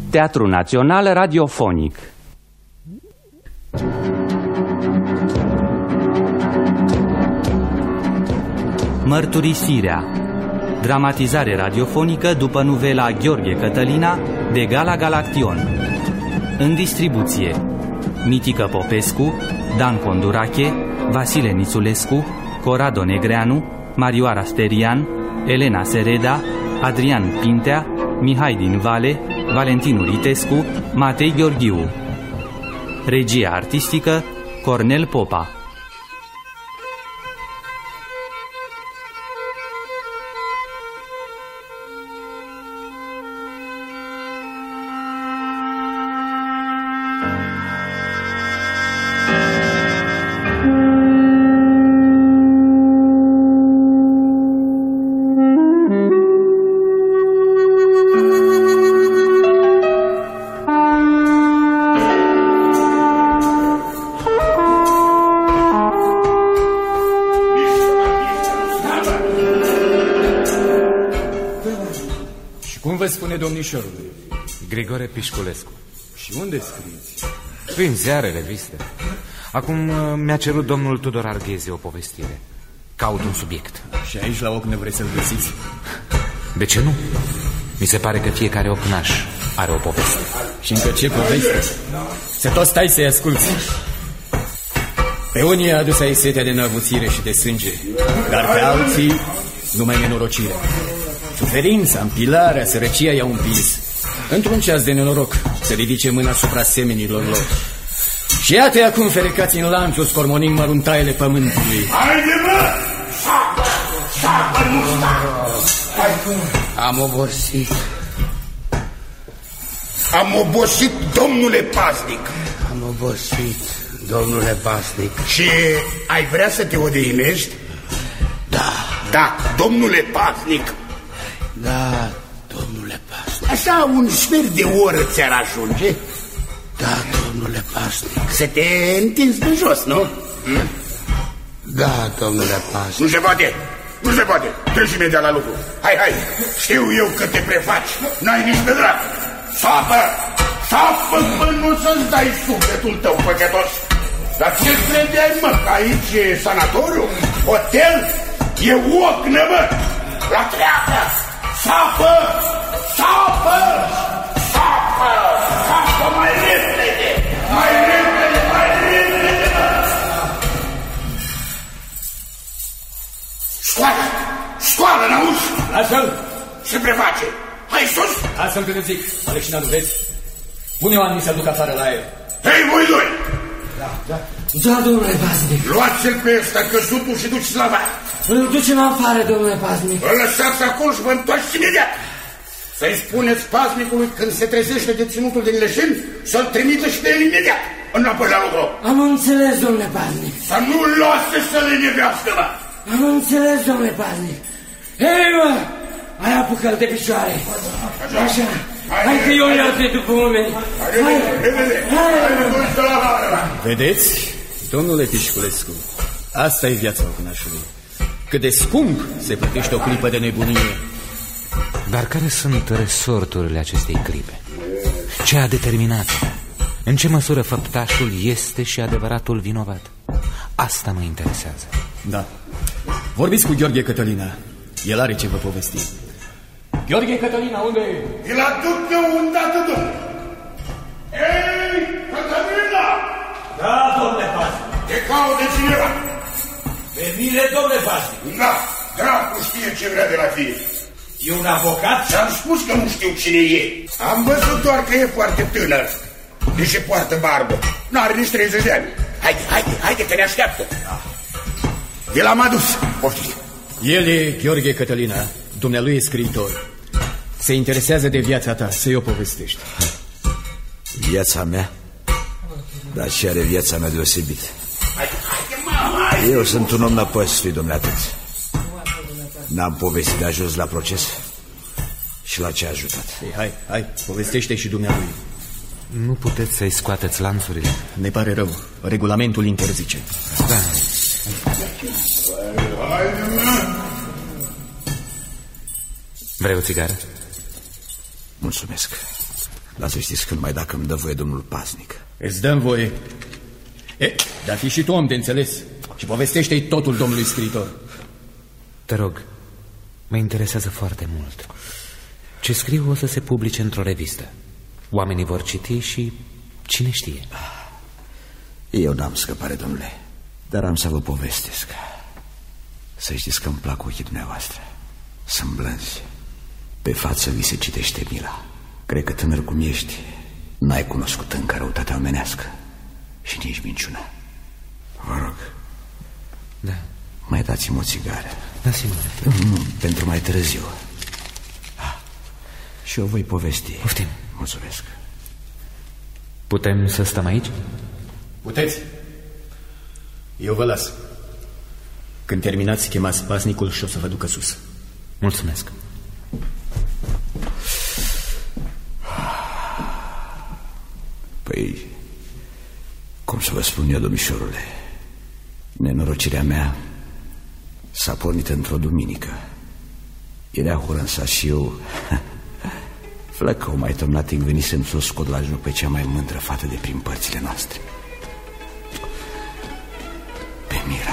Teatru Național Radiofonic. Mărturisirea. Dramatizare radiofonică după novela Gheorghe Cătălina de Gala Galaction. În distribuție: Mitică Popescu, Dan Condurache, Vasile Nițulescu, Corrado Negreanu, Marioara Sterian, Elena Sereda, Adrian Pintea, Mihai din Vale, Valentin Uritescu, Matei Gheorghiu. Regia artistică Cornel Popa. Spune domnișorului. Grigore Pișculescu. Și unde scrieți? Prin ziare, reviste. Acum mi-a cerut domnul Tudor Arghezi o povestire. Caut un subiect. Și aici la ochi ne vreți să-l găsiți? De ce nu? Mi se pare că fiecare ocnaș are o poveste. Și încă ce poveste? Să tot stai să-i asculți. Pe unii a adus aici setea de neavuțire și de sânge, dar pe alții numai nenorocire. Suferința, împilarea, sărăcia i-au împins. Într-un ceas de nenoroc se ridice mâna asupra semenilor lor. Și iată-i acum ferecați în lanțuri, scormonind măruntaiele pământului. Haide, mă! Șapă, nu Am obosit. Am obosit, domnule pasnic. Am obosit, domnule pasnic. Și ai vrea să te odihnești? Da. Da, domnule pasnic. Da, domnule pasnic. Așa un sfert de oră ți-ar ajunge? Da, domnule pasnic. Să te întinzi pe jos, nu? Da, domnule pasnic. Nu se poate, nu se poate. Treci imediat la lucru. Hai, hai, știu eu că te prefaci. N-ai nici pe drac. Sapă, sapă până nu să-ți dai sufletul tău păcătos. Dar ce credeai, mă, că aici e sanatoriu? Hotel? E ocnă, mă. La treabă. Sapă! Sapă! Sapă! Sapă mai repede! Mai repede! Mai repede! Scoală! Scoală, n-auzi? Lasă-l! Se preface! Hai sus! Lasă-l când îți zic. Aleșina, nu vezi? Pune oamenii să duc afară la el. Hei, voi doi! Da, domnule pasnic. Luați-l pe ăsta căsutul și duceți la bar. Îl ducem afară, domnule pasnic. Îl lăsați acolo și vă întoarceți imediat. Să-i spuneți pasnicului când se trezește deținutul din Leșeni să-l trimită și pe el imediat înapoi la lucru. Am înțeles, domnule pasnic. Să nu-l lase să le nevească, mă. Am înțeles, domnule pasnic. Hei, mă! Hai, apucă-l de picioare. Așa. Hai că eu le-au pe după oameni. Vedeți, domnule Pișculescu, asta e viața ocnașului. Cât de scump se plătește o clipă de nebunie. Dar care sunt resorturile acestei clipe? Ce a determinat? În ce măsură făptașul este și adevăratul vinovat? Asta mă interesează. Da. Vorbiți cu Gheorghe Cătălina. El are ce vă povesti. Gheorghe Cătălina, unde e? Îl aduc de unde atât. Ei, Cătălina! Da, domnule pasnic. Te caută cineva. Pe mine, domnule pasnic. Da, dracu știe ce vrea de la fie. E un avocat? Ți-am spus că nu știu cine e. Am văzut doar că e foarte tânăr. Deși poartă barbă. N-are nici 30 de ani. Haide că ne așteaptă. De l-am adus. Poftiți. El e Gheorghe Cătălina. Dumnealui e scriitor. Se interesează de viața ta, să-i o povestești. Viața mea? Dar ce are viața mea deosebit? Eu sunt un om năpăstui, domnule atât. N-am povestit de ajuns la proces. Și la ce a ajutat? Ei, hai, povestește și dumnealui. Nu puteți să-i scoateți lanțurile? Ne pare rău, regulamentul interzice. Da. Vrei o țigară? Mulțumesc. Dar să știți că numai dacă îmi dă voie domnul paznic. Îți dăm voie. Dar fi și tu om de înțeles. Și povestește-i totul domnului scriitor. Te rog, mă interesează foarte mult. Ce scriu o să se publice într-o revistă. Oamenii vor citi și cine știe. Eu n-am scăpare, domnule, dar am să vă povestesc. Să știți că îmi plac ochii dumneavoastră. Sunt blânzi. Pe față vi se citește mila. Cred că tânăr cum ești, n-ai cunoscut încă răutatea omenească și nici minciuna. Vă rog. Da. Mai dați-mi o țigară. Da, sigur. Nu, pentru mai târziu. Și eu voi povesti. Poftim. Mulțumesc. Putem să stăm aici? Puteți. Eu vă las. Când terminați, chemați paznicul și o să vă ducă sus. Mulțumesc. Păi, cum să vă spun eu, domnișorule, nenorocirea mea s-a pornit într-o duminică. Era hură în sat și eu, flăcău mai tomnatic, venisem să o scot la joc pe cea mai mândră fată de prin părțile noastre, pe Mira.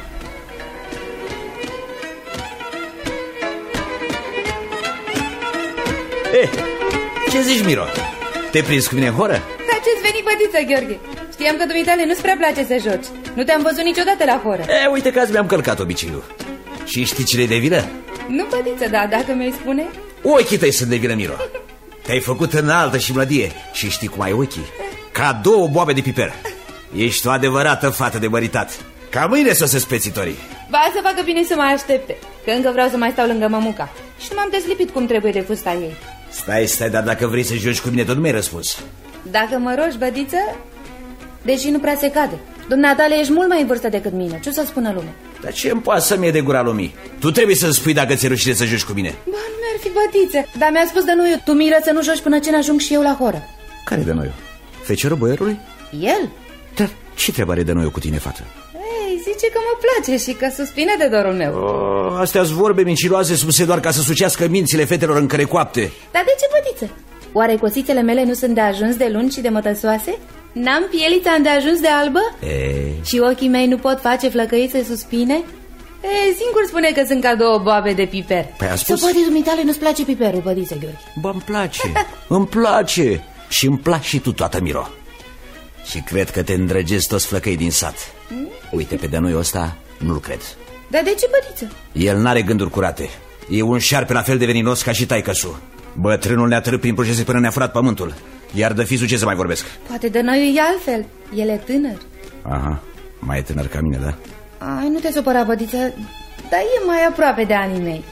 Ce zici, Miro? Te-ai prins cu mine în horă? Da, ce-ți veni, bădiță, Gheorghe? Știam că dumitale nu-ți prea place să joci. Nu te-am văzut niciodată la horă. Uite că azi mi-am călcat obiceiul. Și știi cine-i de vină? Nu, bădiță, da, dacă mi-ai spune. Ochii tăi sunt de vină, Miro. Te-ai făcut înaltă și mlădie. Și știi cum ai ochii? Ca două boabe de piper. Ești o adevărată fată de măritat. Ca mâine sosesc pețitorii. Ba, să facă bine să mai aștepte, că încă vreau să mai stau lângă mămuca. Și nu m-am deslipit cum trebuie de fusta ei. Stai, dar dacă vrei să joci cu mine, tot nu mi-ai răspuns. Dacă mă rogi, bădiță, deși nu prea se cade. Dumneatale, ești mult mai în vârstă decât mine. Ce o să spună lumea? Dar ce îmi poate să mie de gura lumii? Tu trebuie să-mi spui dacă ți-e rușine să joci cu mine. Ba, nu mi-ar fi, bădiță. Dar mi-a spus Dănuiu, tu, Miră, să nu joci până ce n-ajung și eu la horă. Care e Dănuiu? Feciorul boierului? El? Dar ce treabă are Dănuiu cu tine, fată? Ei, zice că mă place și că suspine de dorul meu. Astea-s vorbe mincinoase spuse doar ca să sucească mințile fetelor încărecoapte. Dar de ce, bădiță? Oare cosițele mele nu sunt de ajuns de lungi și de mătăsoase? N-am pielița de ajuns de albă? Și ochii mei nu pot face flăcăițe suspine? Singur spune că sunt ca două boabe de piper. Păi a spus? Să poate dumitale nu-ți place piperul, bădiță, Gheorghe? Bă, îmi place, îmi place. Și îmi place și tu toată, Miro. Și cred că te îndrăgezi toți flăcăi din sat. Uite, pe Dănuiu ăsta nu-l cred. Dar de ce, bădiță? El n-are gânduri curate. E un șarpe la fel de veninos ca și taică-su. Bătrânul ne-a târât prin procese până ne-a furat pământul. Iar de fisul ce să mai vorbesc? Poate Dănuiu e altfel. El e tânăr. Aha, mai e tânăr ca mine, da? Ai, nu te supăra, bădiță, dar e mai aproape de anii mei.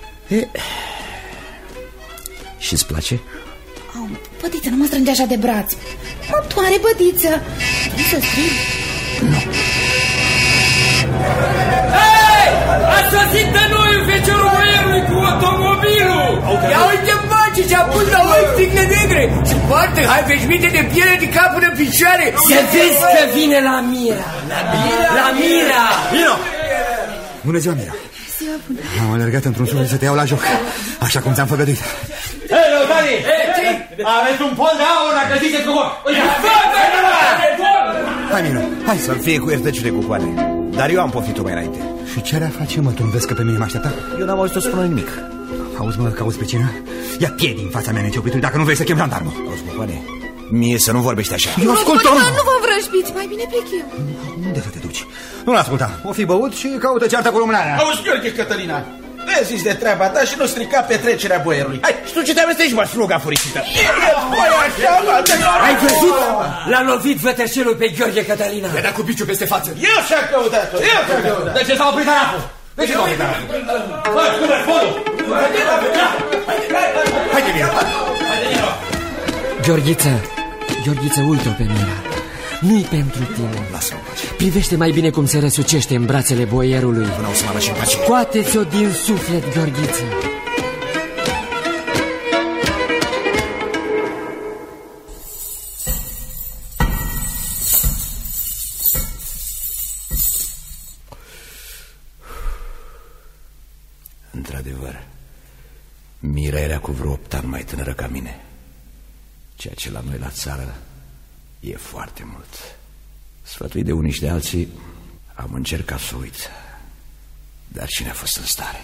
Și-ți place? Au, bădiță, nu mă strânge așa de braț. Mă doare, bădiță. Trebuie să strig. Nu. Hei! A sosit Dănuiu, feciorul boierului, cu automobilul! Ia uite, băci, ce-a pus la ochi sticle negre și poartă veșminte de piele de cap până picioare. Să vezi că vine la Mira. La Mira! Miro! Bună ziua, Mira. Am alergat într-un suflet să te iau la joc, așa cum ți-am făgăduit. Hei, Lăutari! Aveți un pol de aur dacă ziceți cu foc! Hai, Miro, hai. Să-mi fie cu iertăciune cu coane. Dar eu am poftit-o mai înainte. Și ce le-a face, mă? Tu nu vezi că pe mine mă aștepta? Eu n-am auzit-o spună nimic. Auzi, mă, că auzi pe cine? Ia piedi în fața mea, neciopitului, dacă nu vrei să chem jandarmul. Auzi, cu coane, mie să nu vorbești așa. Eu ascult, Nu vă vrăjbiți, mai bine plec eu. Unde să te duci? Nu l-asculta, o fi băut și caută ceartă cu lumânarea. Auzi, Gheorghe, Cătălina, vezi de treaba ta și nu strica petrecerea boierului. Hai, și tu ce te amestești, mă, sluga furicită? Ai văzut? L-a lovit vătășelul pe Gheorghe, Cătălina. I-a dat cu piciul peste față. Eu și-a căutat-o, eu și-a căutat-o. De ce s-a oprit araful? De ce s-a oprit araful? Fă, spune, folul! Haide, Miro. Gheorghiță, uite-o pe Mira. Nu-i pentru tine. Lasă-mă în pace. Privește mai bine cum se răsucește în brațele boierului. Până o să mă lăși în pace. Scoate-ți-o din suflet, Gheorghiță. Într-adevăr, Mira era cu vreo 8 ani mai tânără ca mine. Ceea ce la noi la țară e foarte mult. Sfătuit de unii și de alții, am încercat să uit. Dar cine a fost în stare?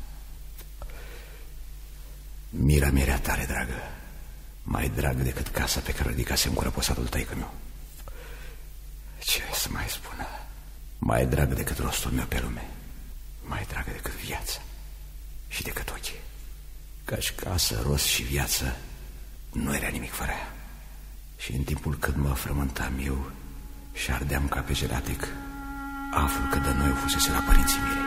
Mira mi-era tare dragă. Mai drag decât casa pe care o ridicasem cu răposatul taică-meu. Ce să mai spun? Mai drag decât rostul meu pe lume. Mai dragă decât viața și decât ochii. Ca-și casă, rost și viață, nu era nimic fără ea. Și în timpul când mă frământam eu și ardeam ca pe gelatic, aflu că de noi o fusese la părinții Mirei.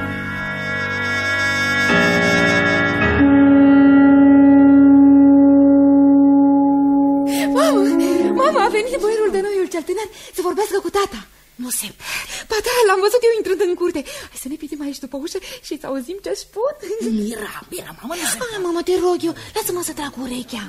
Mama, a venit boierul de noiul cel tânăr să vorbească cu tata. Nu se poate. Ba da, l-am văzut eu intrând în curte. Hai să ne pitim aici după ușă și să auzim ce spun. Mira, mama, nu se poate. Mama, te rog eu, lasă-mă să trag urechea.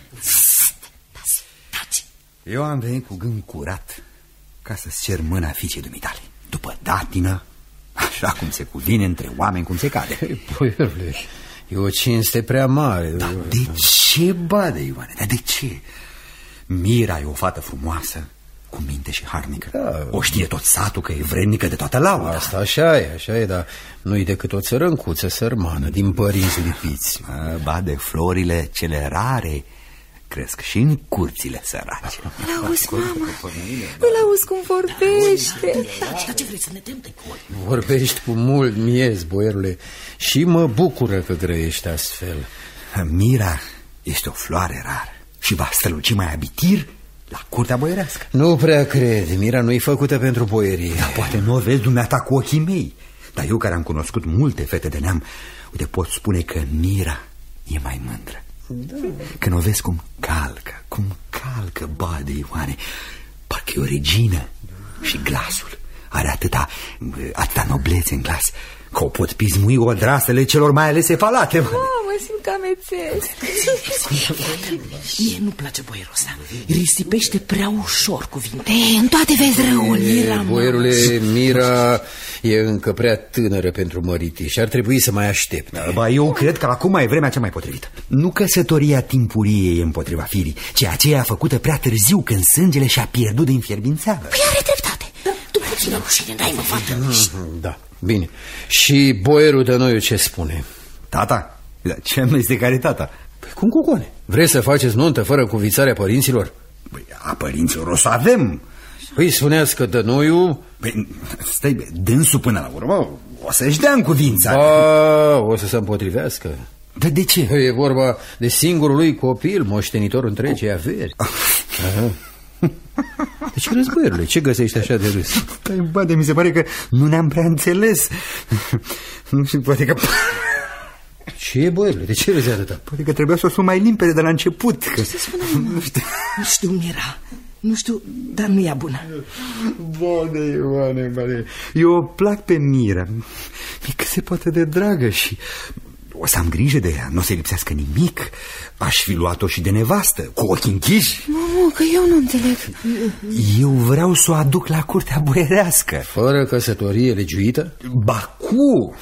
Taci. Eu am venit cu gând curat ca să-ți cer mâna fiicei dumitale. După datină, așa cum se cuvine între oameni, cum se cade. Boierule, e o cinste prea mare. Dar de ce, bade, Ioane? Dar de ce? Mira e o fată frumoasă, cu minte și harnică. Da. O știe tot satul că e vrednică de toată lauda. Asta așa e, dar nu-i decât o țărâncuță sărmană din părinți lipiți. Bade, florile cele rare cresc și în curțile sărace. Îl auzi, mama? Îl auzi cum vorbește? Dar ce vrei să ne tem de coi? Vorbești cu mult miez, boierule, și mă bucură că grăiești astfel. Mira este o floare rară și va străluci mai abitir la curtea boierească. Nu prea cred, Mira nu-i făcută pentru boierie. Dar poate nu o vezi dumneata cu ochii mei. Dar eu, care am cunoscut multe fete de neam, uite, pot spune că Mira e mai mândră. Da. Când o vezi cum calcă, bade, Ioane, parcă e o regină. Și glasul are atâta noblețe în glas că o pot pismui odrasele celor mai alese falate. Mă simt că amețesc. Mie nu place boierul ăsta. Risipește prea ușor cuvinte. În toate vezi răul. Boierule, Mira e încă prea tânără pentru măriti și ar trebui să mai aștepte. Ba, eu cred că acum e vremea cea mai potrivită. Nu căsătoria timpurie e împotriva firii, ci aceea făcută prea târziu, când sângele și-a pierdut de înfierbințeală. Păi are dreptate. Tu puțină rușine, dai mă, fată. Da, bine. Și boierul de noi ce spune? Tata? Ce amestecare, tata? Păi cum, cucone? Vrei să faceți nuntă fără cuvițarea părinților? Păi, a părinților o să avem. Păi spuneați că dănoiul... Păi, stai, dânsul până la urmă o să-și dea în cuvința. Ba, o să se împotrivească. Dar de ce? Păi, e vorba de singurul lui copil, moștenitor întregii averi. De ce râzi, boierule? Ce găsești așa de râs? Păi, bade, mi se pare că nu ne-am prea înțeles. Nu știu, poate că... Ce e, boierule? De ce râzi atâta? Poate că trebuia să o sun mai limpede de la început. Ce se spune, mama? Nu știu, Mira. Nu știu, dar nu e bună. Bade, Ioane, bade. Eu o plac pe Mira. E că se poate de dragă și... o să am grijă de ea, nu o să lipsească nimic. Aș fi luat-o și de nevastă, cu ochii închiși. Mamu, că eu nu înțeleg. Eu vreau să o aduc la curtea boierească. Fără căsătorie legiuită? Ba, cu...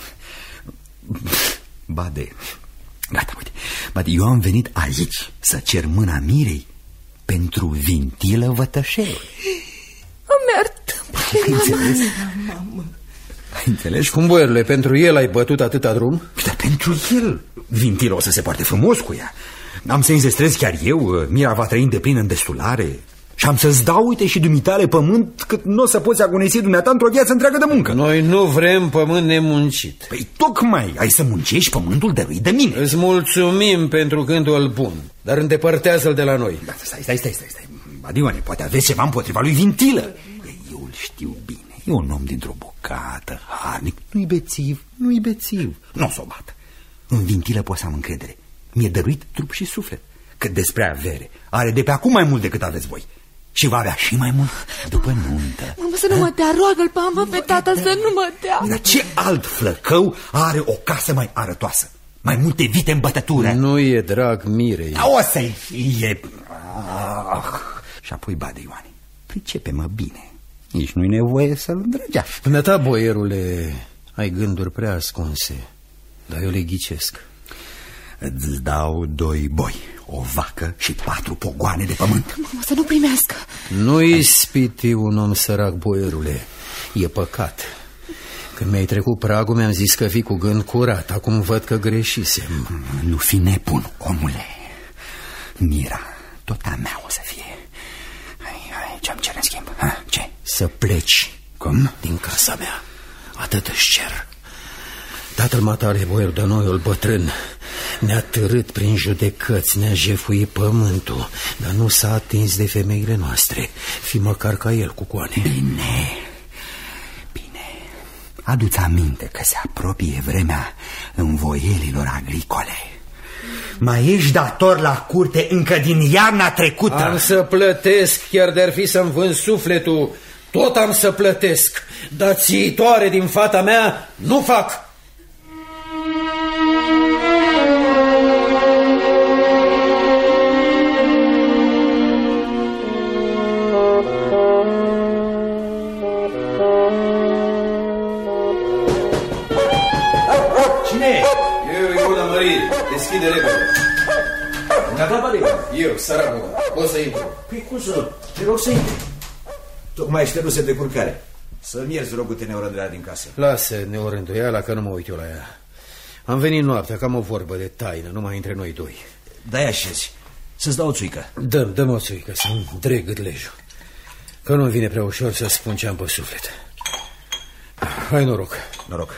Bade, gata, uite. Bade, eu am venit aici să cer mâna Mirei pentru vintilă vătășelul. Îmi iartă, Mamă. Ai înțeles? Cum, boierule, pentru el ai bătut atâta drum? Dar pentru el vintilă o să se poarte frumos cu ea. Am să înzestrez chiar eu. Mira va trăi de plin în destulare. Și am să-ți dau, uite, și dumitale pământ, cât nu o să poți agonisi dumneata într-o viață întreagă de muncă. Noi nu vrem pământ nemuncit. Păi tocmai ai să muncești pământul dăruit de mine. Îți mulțumim pentru gândul bun, dar îndepărtează-l de la noi. Da, stai. Adioane, poate aveți ceva împotriva lui Vintilă. Eu îl știu bine. E un om dintr-o bucată, harnic. Nu-i bețiv. Nu o să o bată. În Vintilă pot să am încredere. Mi-e dăruit trup și suflet. Cât despre avere, are de pe acum mai mult decât aveți voi. Și va avea și mai mult după nuntă. Mamă, să nu mă dea, roagă-l pe amă, pe tata, să nu mă dea. Dar ce alt flăcău are o casă mai arătoasă? Mai multe vite în bătătură? Nu e drag Mirei. O să-i fie. Și apoi, bade, Ioane, pricepe-mă bine. Nici nu-i nevoie să-l îndrăgeași. Până ta, boierule, ai gânduri prea ascunse, dar eu le ghicesc. Îți dau 2 boi. o vacă și 4 pogoane de pământ. O să nu primească. Nu ispiti un om sărac, boierule. E păcat. Când mi-ai trecut pragul, mi-am zis că fii cu gând curat. Acum văd că greșisem. Nu fi nebun, omule. Mira, tot a mea o să fie. Hai, ce-am cer în schimb? Ce? Să pleci. Cum? Din casa mea. Atât își cer. Tatăl matale, boierul Dănoiul bătrân, ne-a târât prin judecăți, ne-a jefuit pământul, dar nu s-a atins de femeile noastre. Fi măcar ca el, Cucoane. Bine. Adu-ți aminte că se apropie vremea învoielilor agricole. Mai ești dator la curte încă din iarna trecută. Am să plătesc, chiar de-ar fi să-mi vând sufletul. Tot am să plătesc, dar țiitoare din fata mea nu fac. Deschide repede. Eu, săracul, poți să intru. Păi cum să? Te rog să intru. Tocmai șteruse de curcare. Să-mi ierzi, rogul-te, neorânduiala din casă. Lasă neorânduiala, că nu mă uit eu la ea. Am venit noaptea, că am o vorbă de taină, numai între noi doi. Da-i așezi. Să-ți dau o țuică. Dă-mi o țuică, să-mi dreg gâdlejul. Că nu-mi vine prea ușor să spun ce am pe suflet. Hai, noroc. Noroc.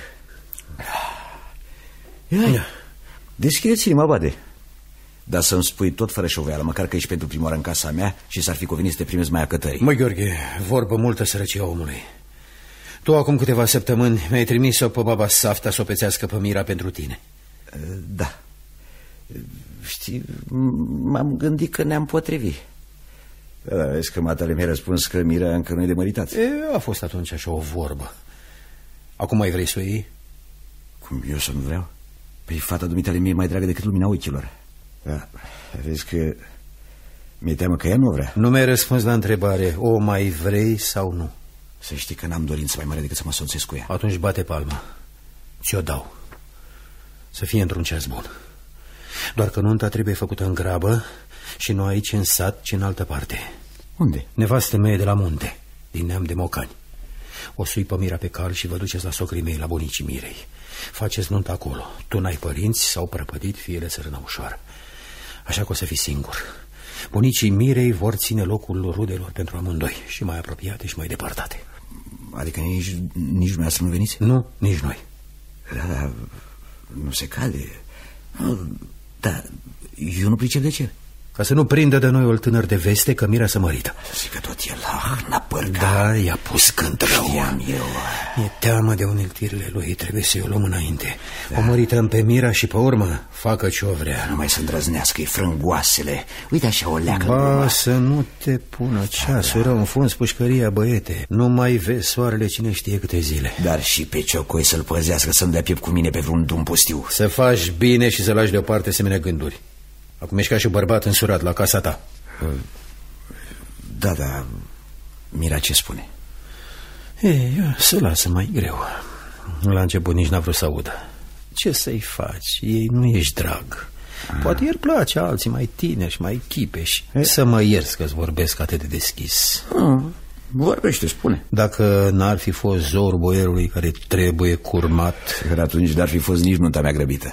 Ia. Deschide-ți inima, bade. Dar să-mi spui tot fără șoveală, măcar că ești pentru prima oară în casa mea și s-ar fi cuvenit să te primezi mai acătării. Măi, Gheorghe, vorbă multă sărăcia omului. Tu acum câteva săptămâni mi-ai trimis-o pe baba Safta să o pețească pe Mira pentru tine. Da. Știi, m-am gândit că ne-am potrivit. Da, vezi că matale mi-a răspuns că Mira încă nu e de măritat. A fost atunci așa o vorbă. Acum mai vrei să o iei? Cum, eu să nu vreau? Păi fata dumitale mie e mai dragă decât lumina ochilor. Da, vezi că mi-e teamă că ea nu vrea. Nu mi-ai răspuns la întrebare. O mai vrei sau nu? Să știi că n-am dorință mai mare decât să mă soțesc cu ea. Atunci bate palma. Ți-o dau. Să fie într-un ceas bun. Doar că nunta trebuie făcută în grabă și nu aici în sat, ci în altă parte. Unde? Nevastă mea de la munte, din neam de Mocani. O sui pe Mira pe cal și vă duceți la socrii mei, la bunicii Mirei. Faceți nunta acolo. Tu n-ai părinți, s-au prăpădit, fie le sărână ușoară. Așa că o să fii singur. Bunicii Mirei vor ține locul rudelor pentru amândoi, și mai apropiate și mai depărtate. Adică nici dumneavoastră nu veniți? Nu, nici noi. Da, nu se cade. Da, eu nu pricep de ce. Ca să nu prindă de noi o tânăr de veste că Mira să mărită. Zic că tot el n-a părgat. Da, i-a pus cânt rău. Știam eu. E teamă de uneltirile lui, trebuie să-i o luăm înainte. Da. O mărităm pe Mira și pe urmă facă ce-o vrea. Nu mai să îndrăznească-i frângoasele. Uite așa o leacă. Ba, să nu te pună ceasul rău în fund, pușcăria, băiete. Nu mai vezi soarele cine știe câte zile. Dar și pe Ciocoi să-l păzească, să-mi dea piept cu mine pe vreun drum pustiu. Să faci bine și să lași deoparte asemenea gânduri. Acum ești ca și bărbat însurat la casa ta. Da, da. Mira ce spune? Să lasă mai greu. La început nici n-a vrut să audă. Ce să-i faci? Ei nu ești drag. Poate iar place alții mai tineri și mai chipeși. Să mă ierți că-ți vorbesc atât de deschis. Vorbește, spune. Dacă n-ar fi fost zorul boierului care trebuie curmat, atunci n-ar fi fost nici nunta mea grăbită.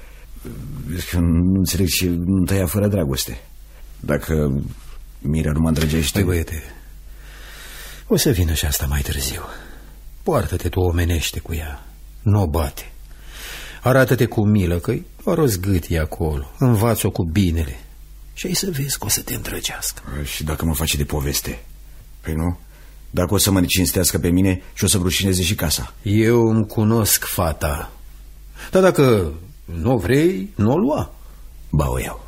Nu înțeleg ce nu tăia fără dragoste. Dacă Mira nu mă îndrăgește. Păi, băiete, o să vină și asta mai târziu. Poartă-te tu omenește cu ea. Nu o bate. Arată-te cu milă, că-i doar o zgâtie acolo. Învață-o cu binele și ai să vezi că o să te îndrăgească. Și dacă mă face de poveste? Păi nu? Dacă o să mă necinstească pe mine și o să rușineze și casa. Eu îmi cunosc fata. Dar dacă nu vrei, nu o lua. Ba, o iau.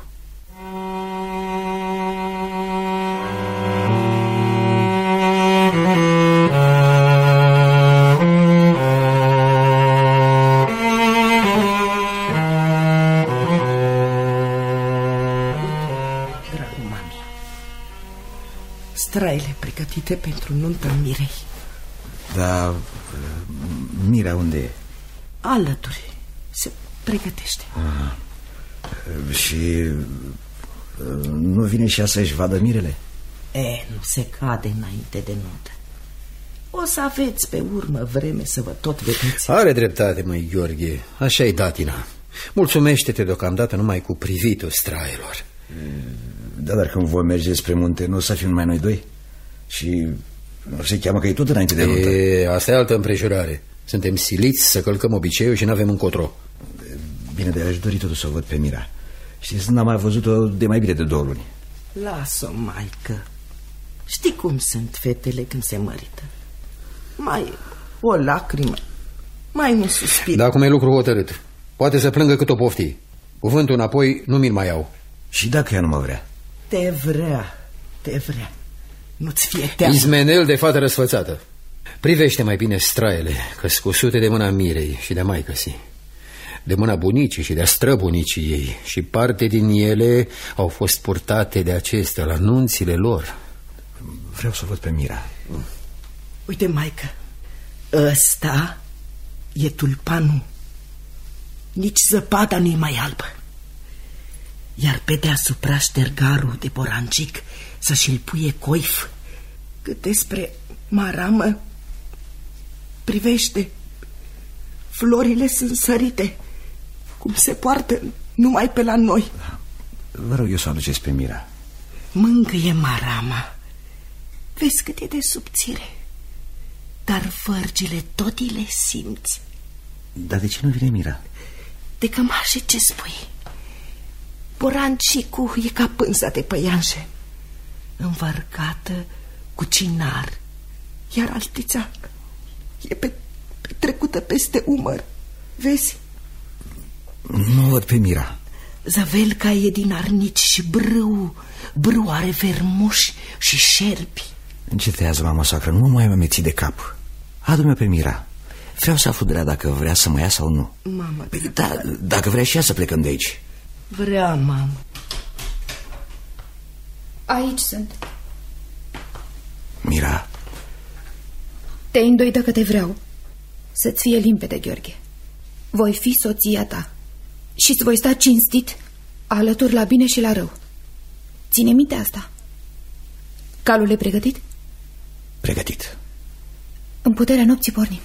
Dragul mami, straile pregătite pentru nunta Mirei. Dar Mira unde e? Alături. Se pregătește. Și Nu vine și ea să-și vadă mirele? Nu se cade înainte de nuntă. O să aveți pe urmă vreme să vă tot vedeți. Are dreptate, măi Gheorghe, așa-i datina. Mulțumește-te deocamdată numai cu privitul strailor. Da, dar când vom merge spre munte, nu o să fim numai noi doi? Și se cheamă că e tot înainte de nuntă. Asta e altă împrejurare. Suntem siliți să călcăm obiceiul și n-avem încotro. Bine, de aș dori totuși să o văd pe Mira. Știți, n-am mai văzut-o de mai bine de 2 luni. Lasă-o, maică. Știi cum sunt fetele când se mărită? Mai o lacrimă, mai un suspir. Dar acum e lucru hotărât. Poate să plângă cât o pofti. Cuvântul înapoi nu mi-l mai iau. Și dacă ea nu mă vrea? Te vrea, te vrea. Nu-ți fie teamă. Izmenel de fată răsfățată. Privește mai bine straile, că scusute de mâna Mirei și de maică-si, de mâna bunicii și de străbunicii ei, și parte din ele au fost purtate de acestea la nunțile lor. Vreau să văd pe Mira. Uite, maică, ăsta e tulpanul. Nici zăpada nu-i mai albă. Iar pe deasupra ștergarul de borancic să și-l puie coif. Cât despre maramă, privește, florile sunt sărite, cum se poartă numai pe la noi. Vă rog eu să o aduceți pe Mira. Mângâie marama. Vezi cât e de subțire, dar vărgile tot le simți. Dar de ce nu vine Mira? De cămașe, ce spui? Borancicul e ca pânza de păianjen, învărcată cu cinar, iar altița e trecută peste umăr. Vezi? Nu văd pe Mira. Zăvelca e din arnici și brâu are vermuși și șerpi. Încetează, mama soacră, nu mai mă ții de cap. Adu-mi pe Mira. Vreau să aflu de ea dacă vrea să mă ia sau nu. Mamă, da, dacă vrea și ea să plecăm de aici. Vrea, mamă. Aici sunt. Mira. Te îndoi dacă te vreau. Să-ți fie limpede, Gheorghe. Voi fi soția ta și îți voi sta cinstit alături la bine și la rău. Ține minte asta. Calul e pregătit? Pregătit. În puterea nopții pornim.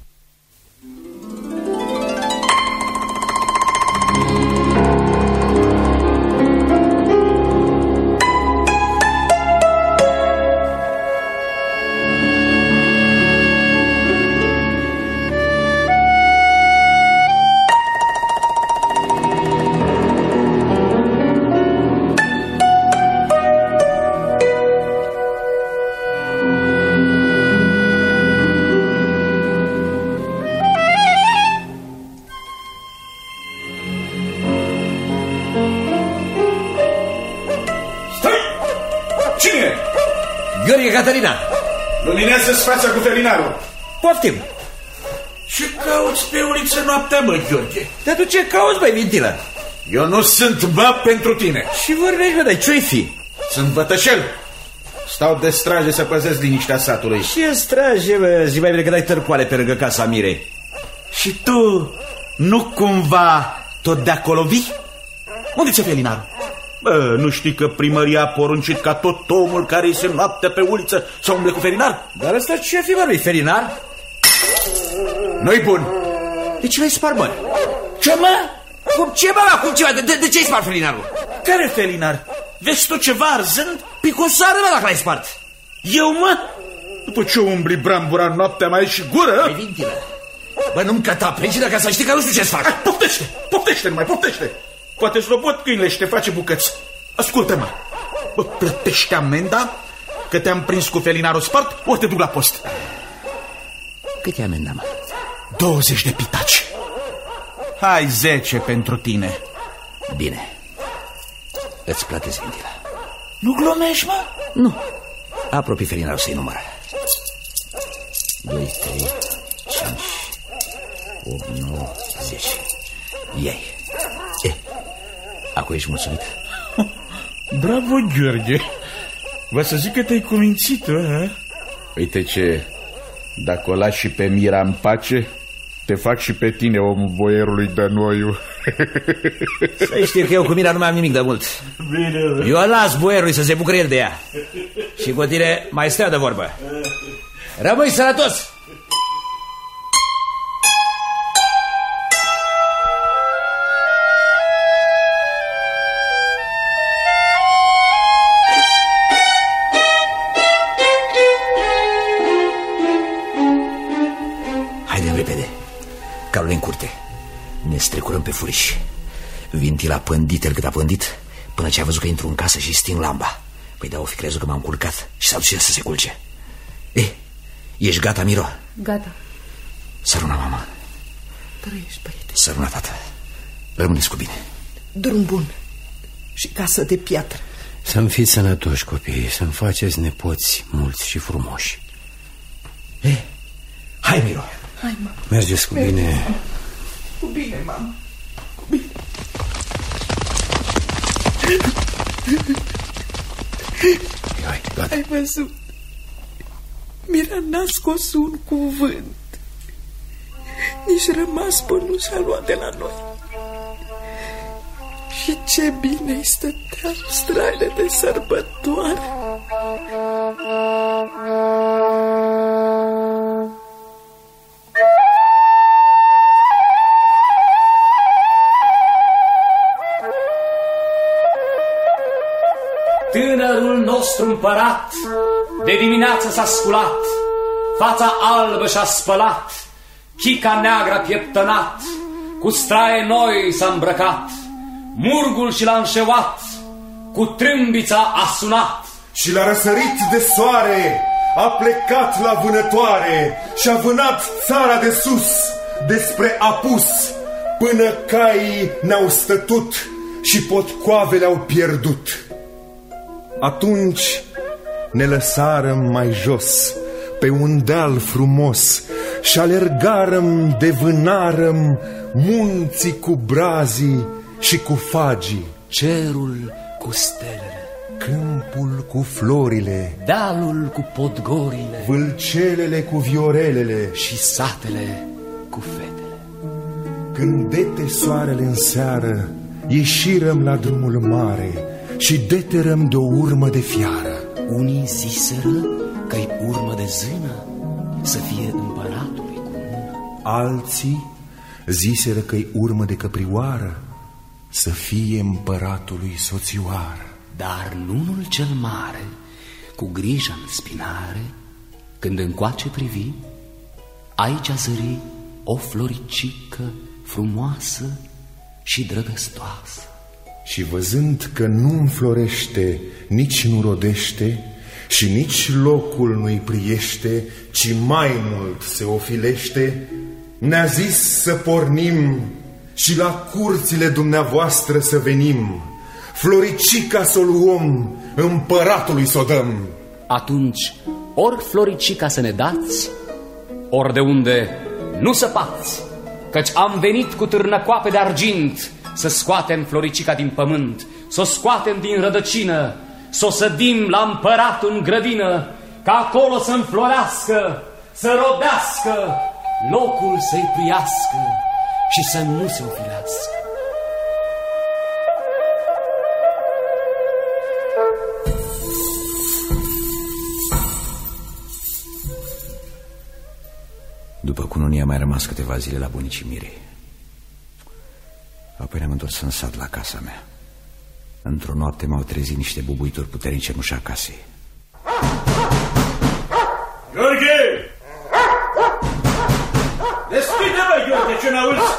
Cătălina, luminează-ți fața cu felinarul. Poftim. Ce cauți pe uliță noaptea, mă, Gheorghe? Dar tu ce cauți, băi, vintilă? Eu nu sunt bab pentru tine. Și vorbești, bă, dar ce-i fi? Sunt bătășel. Stau de straje să păzesc liniștea satului. Ce straje, bă? Zi mai bine că dai târcoale pe lângă casa Mirei. Și tu nu cumva tot de acolo vii? Unde ți-e felinarul? Bă, nu știi că primăria a poruncit ca tot omul care iese noaptea pe uliță să umble cu felinar? Dar ăsta ce-a fi, bă, felinar? Nu-i bun. De ce l-ai spart, bă? Ce, mă? Cum ce, bă, cum ceva? De ce-ai spart felinarul? Care felinar? Vezi tu ceva arzând? Picosoară, bă, dacă l-ai spart. Eu, mă? După ce umbli brambura noaptea mai ai și gură? Păi, vintilă. Bă, nu-mi căta princină ca să știi că nu știu ce-ți fac. Poftește, poftește, numai poftește. Poate slobot câinele și te face bucăți. Ascultă-mă, bă, plătește amenda că te-am prins cu felinarul spart, ori te duc la post. Cât e amenda, mă? 20 de pitaci. Hai 10 pentru tine. Bine. Îți plătesc, Vintila. Nu glumești, mă? Nu. Apropii felinarul să-i numără. 2, 3, 5, 8, 9, 10. Iei. Acum ești mulțumit? Bravo, Gheorghe. Vă să zic că te-ai cumințit, a? Uite ce, dacă o lași și pe Mira în pace, Te fac și pe tine omul boierului Dănoiu. Să știi că eu cu Mira nu mai am nimic de mult. Bine. Eu las boierului să se bucure el de ea. Și cu tine mai stea de vorbă. Rămâi sănătos! Calul în curte. Ne strecurăm pe furiș. Vintila a pândit el cât a pândit, până ce a văzut că intru în casă și sting lamba. Păi da, o fi crezut că m-am culcat și s-a dus să se culce. Ești gata, Miro? Gata. Săruna, mama. Trăiești, părinte. Săruna, tată. Rămâneți cu bine. Drum bun și casă de piatră. Să-mi fiți sănătoși, copii, să-mi faceți nepoți mulți și frumoși. Hai, Miro. Hai, mama. Mergeți cu bine. Cu bine, mama. Cu bine. Hai, gata. Ai văzut? Mira n-a scos un cuvânt. Nici rămas până nu s-a luat de la noi. Și ce bine-i stăteam straile de sărbătoare. Tânărul nostru împărat de dimineață s-a sculat, fața albă și-a spălat, chica neagră a pieptănat, cu straie noi s-a îmbrăcat, murgul și l-a înșeuat, cu trâmbița a sunat. Și la răsărit de soare a plecat la vânătoare și-a vânat țara de sus despre apus, până caii n-au stătut și potcoavele au pierdut. Atunci ne lăsarăm mai jos pe un deal frumos și alergarăm de vânarăm munții cu brazii și cu fagii, cerul cu stelele, câmpul cu florile, dealul cu podgorile, vâlcelele cu viorelele și satele cu fetele. Când dete soarele în seară, ieșirăm la drumul mare și deterăm de o urmă de fiară. Unii ziseră că-i urmă de zână, să fie împăratului cu mână. Alții ziseră că-i urmă de căprioară, să fie împăratului soțioară. Dar nunul cel mare, cu grijă în spinare, când încoace privi, aici a zări o floricică frumoasă și drăgăstoasă. Și văzând că nu înflorește, nici nu rodește și nici locul nu-i priește, ci mai mult se ofilește, ne-a zis să pornim și la curțile dumneavoastră să venim, floricica să o luăm, împăratului să o dăm. Atunci ori floricica să ne dați, ori de unde nu săpați, căci am venit cu târnăcoape de argint să scoatem floricica din pământ, să o scoatem din rădăcină, să o sădim la împăratul în grădină, ca acolo să înflorească, să rodească, locul să-i priască și să nu se ofilească. După cununie a mai rămas câteva zile la bunicii Mirei. Apoi ne-am întors în sat la casa mea. Într-o noapte m-au trezit niște bubuituri puternice în ușa casei. Gheorghe! Deschide-mă, Gheorghe, ce n-auzi?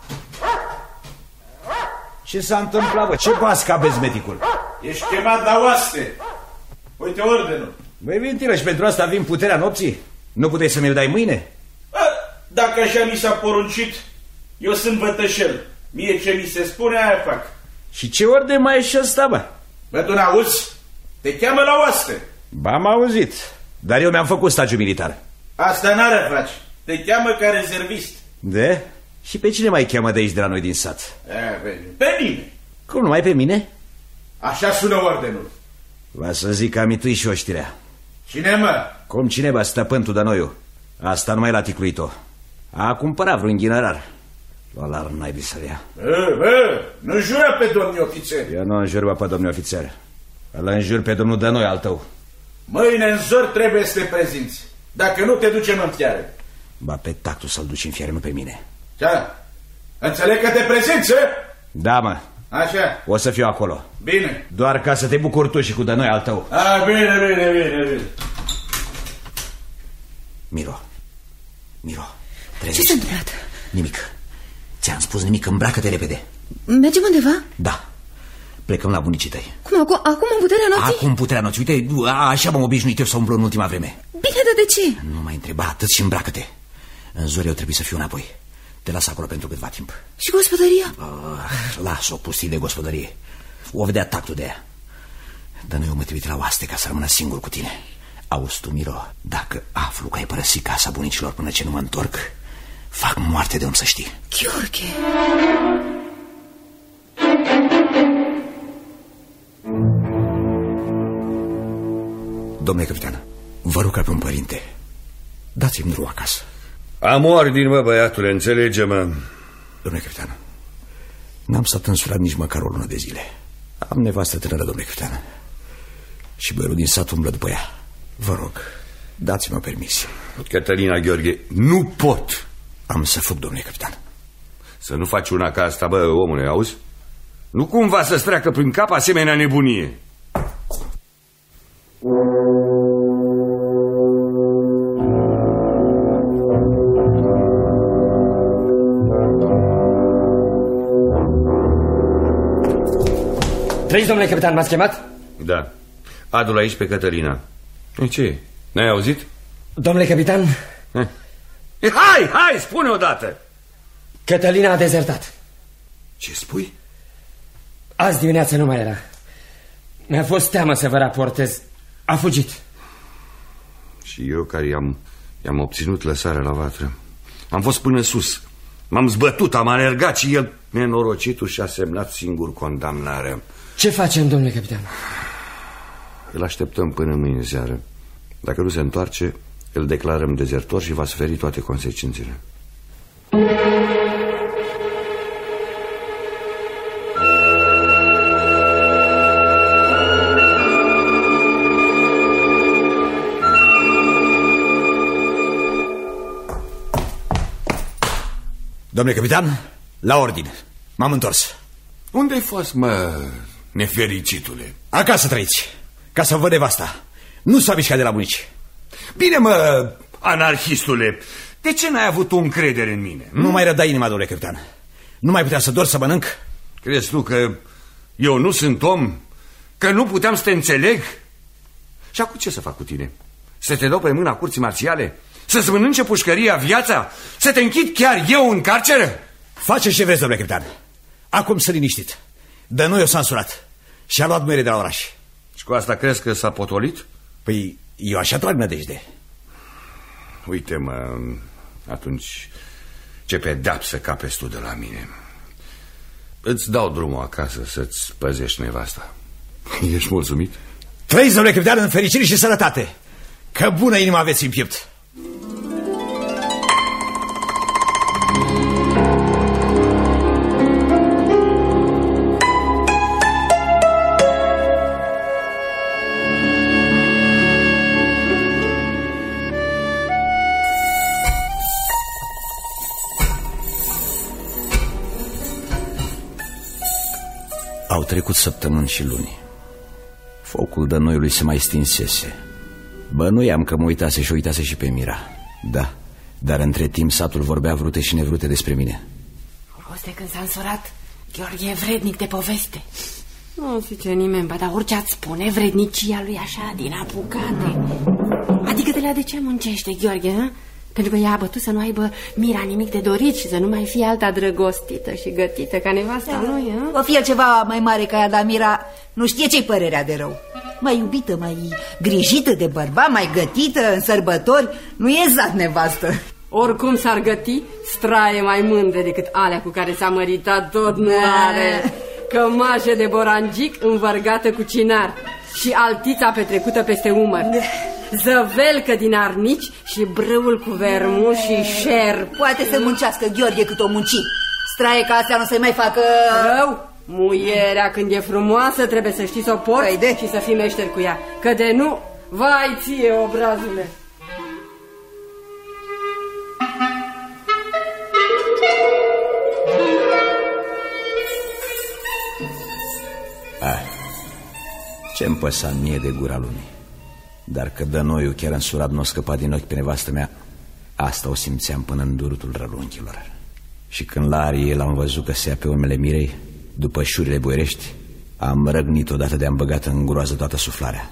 Ce s-a întâmplat, bă? Ce bască aveți, meticul? Ești chemat la oaste. Uite ordenul. Băi, Vintilă, și pentru asta vin puterea nopții? Nu puteai să mi-l dai mâine? Dacă așa mi s-a poruncit, eu sunt vătășel. Mie ce mi se spune, aia fac. Și ce orden mai e și ăsta, bă? Bă, tu n-auzi? Te cheamă la oaste. Ba, am auzit, dar eu mi-am făcut stagiu militar. Asta n-are faci. Te cheamă ca rezervist. De? Și pe cine mai cheamă de aici, de la noi din sat? Pe mine. Cum, numai pe mine? Așa sună ordenul. Va să zic că am mituit și oștirea. Cine, mă? Cum cineva, stăpân Tudănoiu. Asta numai l-a ticluit-o. A cumpărat vreun ghinărar. La lar n-ai să le ia. Nu jură pe domnii ofițeri. Eu nu înjur pe domnii ofițeri. Îl înjur pe domnul Dănoi al tău. Mâine în zor trebuie să te prezinți. Dacă nu, te ducem în fiare. Ba pe tactul să-l duci în fiare, nu pe mine. Da. Înțeleg că te prezinți, eh? Da, mă. Așa. O să fiu acolo. Bine. Doar ca să te bucuri tu și cu Dănoi al tău. Bine. Miro. Ce s-a întâmplat? Nimic. Ți-am spus nimic, îmbracă-te repede. Mergem undeva? Da. Plecăm la bunicii tăi. Cum, acum în puterea nopții? Acum puterea nopții. Uite, așa m-am obișnuit eu să umblu în ultima vreme. Bine, dar de ce? Nu mai întreba atât și îmbracă-te. În zori eu trebuie să fiu înapoi. Te las acolo pentru câtva timp. Și gospodăria? Las-o pustii de gospodărie. O vedea tactul de ea. Dar noi o mă trimite la oaste ca să rămână singur cu tine. Auzi tu, Miro, dacă aflu că ai părăsit casa bunicilor până ce nu mă întorc, fac moarte de om, să știi. Gheorghe! Domnule capitan, vă rog ca pe un părinte, dați-mi drum acasă. Am ordin, mă, băiatule, înțelege-mă. Domnule capitan, n-am stat însurat nici măcar o lună de zile. Am nevastă tânără, domnule capitan, și băierul din sat umblă după ea. Vă rog, dați-mă permisie. Cătălina, Gheorghe, nu pot. Am să fug, domnule capitan. Să nu faci una ca asta, bă, omule, auzi? Nu cumva să-ți treacă prin cap asemenea nebunie. Trăiți, domnule capitan, m-ați chemat? Da. Adu-l aici pe Cătălina. Ce? N-ai auzit? Domnule capitan... Hai, spune odată! Cătălina a dezertat. Ce spui? Azi dimineața nu mai era. Mi-a fost teamă să vă raportez. A fugit. Și eu care i-am obținut lăsarea la vatră. Am fost până sus. M-am zbătut, am alergat și el, nenorocitul, și-a semnat singur condamnarea. Ce facem, domnule capitan? Îl așteptăm până mâine seară. Dacă nu se întoarce, îl declarăm dezertor și va suferi toate consecințele. Domnule capitan, la ordine. M-am întors. Unde ai fost, mă, nefericitule? Acasă trăiți, ca să văd nevasta. Nu s-a mișcat de la bunici. Bine, mă, anarhistule, de ce n-ai avut o încredere în mine? Nu mai răda inima, domnule capitan. Nu mai putea să dor, să mănânc. Crezi tu că eu nu sunt om? Că nu puteam să te înțeleg? Și acum ce să fac cu tine? Să te dau pe mâna curții marțiale? Să-ți mănânce pușcăria viața? Să te închid chiar eu în carceră? Faceți ce vreți, domnule capitan. Acum să liniștit. De noi o s-a însurat și a luat mere de la oraș. Și cu asta crezi că s-a potolit? Păi eu așa trag nădejde. Uite, mă, atunci ce pedeapsă capeți tu de la mine. Îți dau drumul acasă să-ți păzești nevasta. Ești mulțumit? Trăiți, domnule capitan, în fericire și sănătate. Că bună inimă aveți în piept. Au trecut săptămâni și luni. Focul dănoiului se mai stinsese. Bănuiam că mă uitase și uitase și pe Mira. Da, dar între timp satul vorbea vrute și nevrute despre mine. Auzi, de când s-a însurat, Gheorghe e vrednic de poveste. Nu zice nimeni, dar orice ați spune, vrednicia lui așa, din apucate. Adică de ce muncește, Gheorghe, hă? Pentru că ea a bătut să nu aibă Mira nimic de dorit și să nu mai fie alta drăgostită și gătită ca nevasta lui, hă? O fie ceva mai mare ca ea, dar Mira nu știe ce-i părerea de rău. Mai iubită, mai grijită de bărbat, mai gătită în sărbători, nu e zat nevastă. Oricum s-ar găti, straie mai mândre decât alea cu care s-a măritat tot nu are. Cămașă de borangic învărgată cu cinar și altița petrecută peste umăr. zăvelcă din arnici și brâul cu vermuș și șerp. Poate să muncească Gheorghe cât o munci. Straie ca astea nu să-i mai facă... Rău! Muierea când e frumoasă trebuie să știi să o porți și să fii meșter cu ea. Că de nu, vai ție, obrazule! Ce-mi păsa mie de gura lumii. Dar că Dănoiu chiar însurat n-o scăpat din ochi pe nevastă mea, asta o simțeam până în durutul rălunchilor. Și când la arie l-am văzut că se ia pe urmele Mirei, după șurile boierești, am răgnit odată de-am băgat în groază toată suflarea.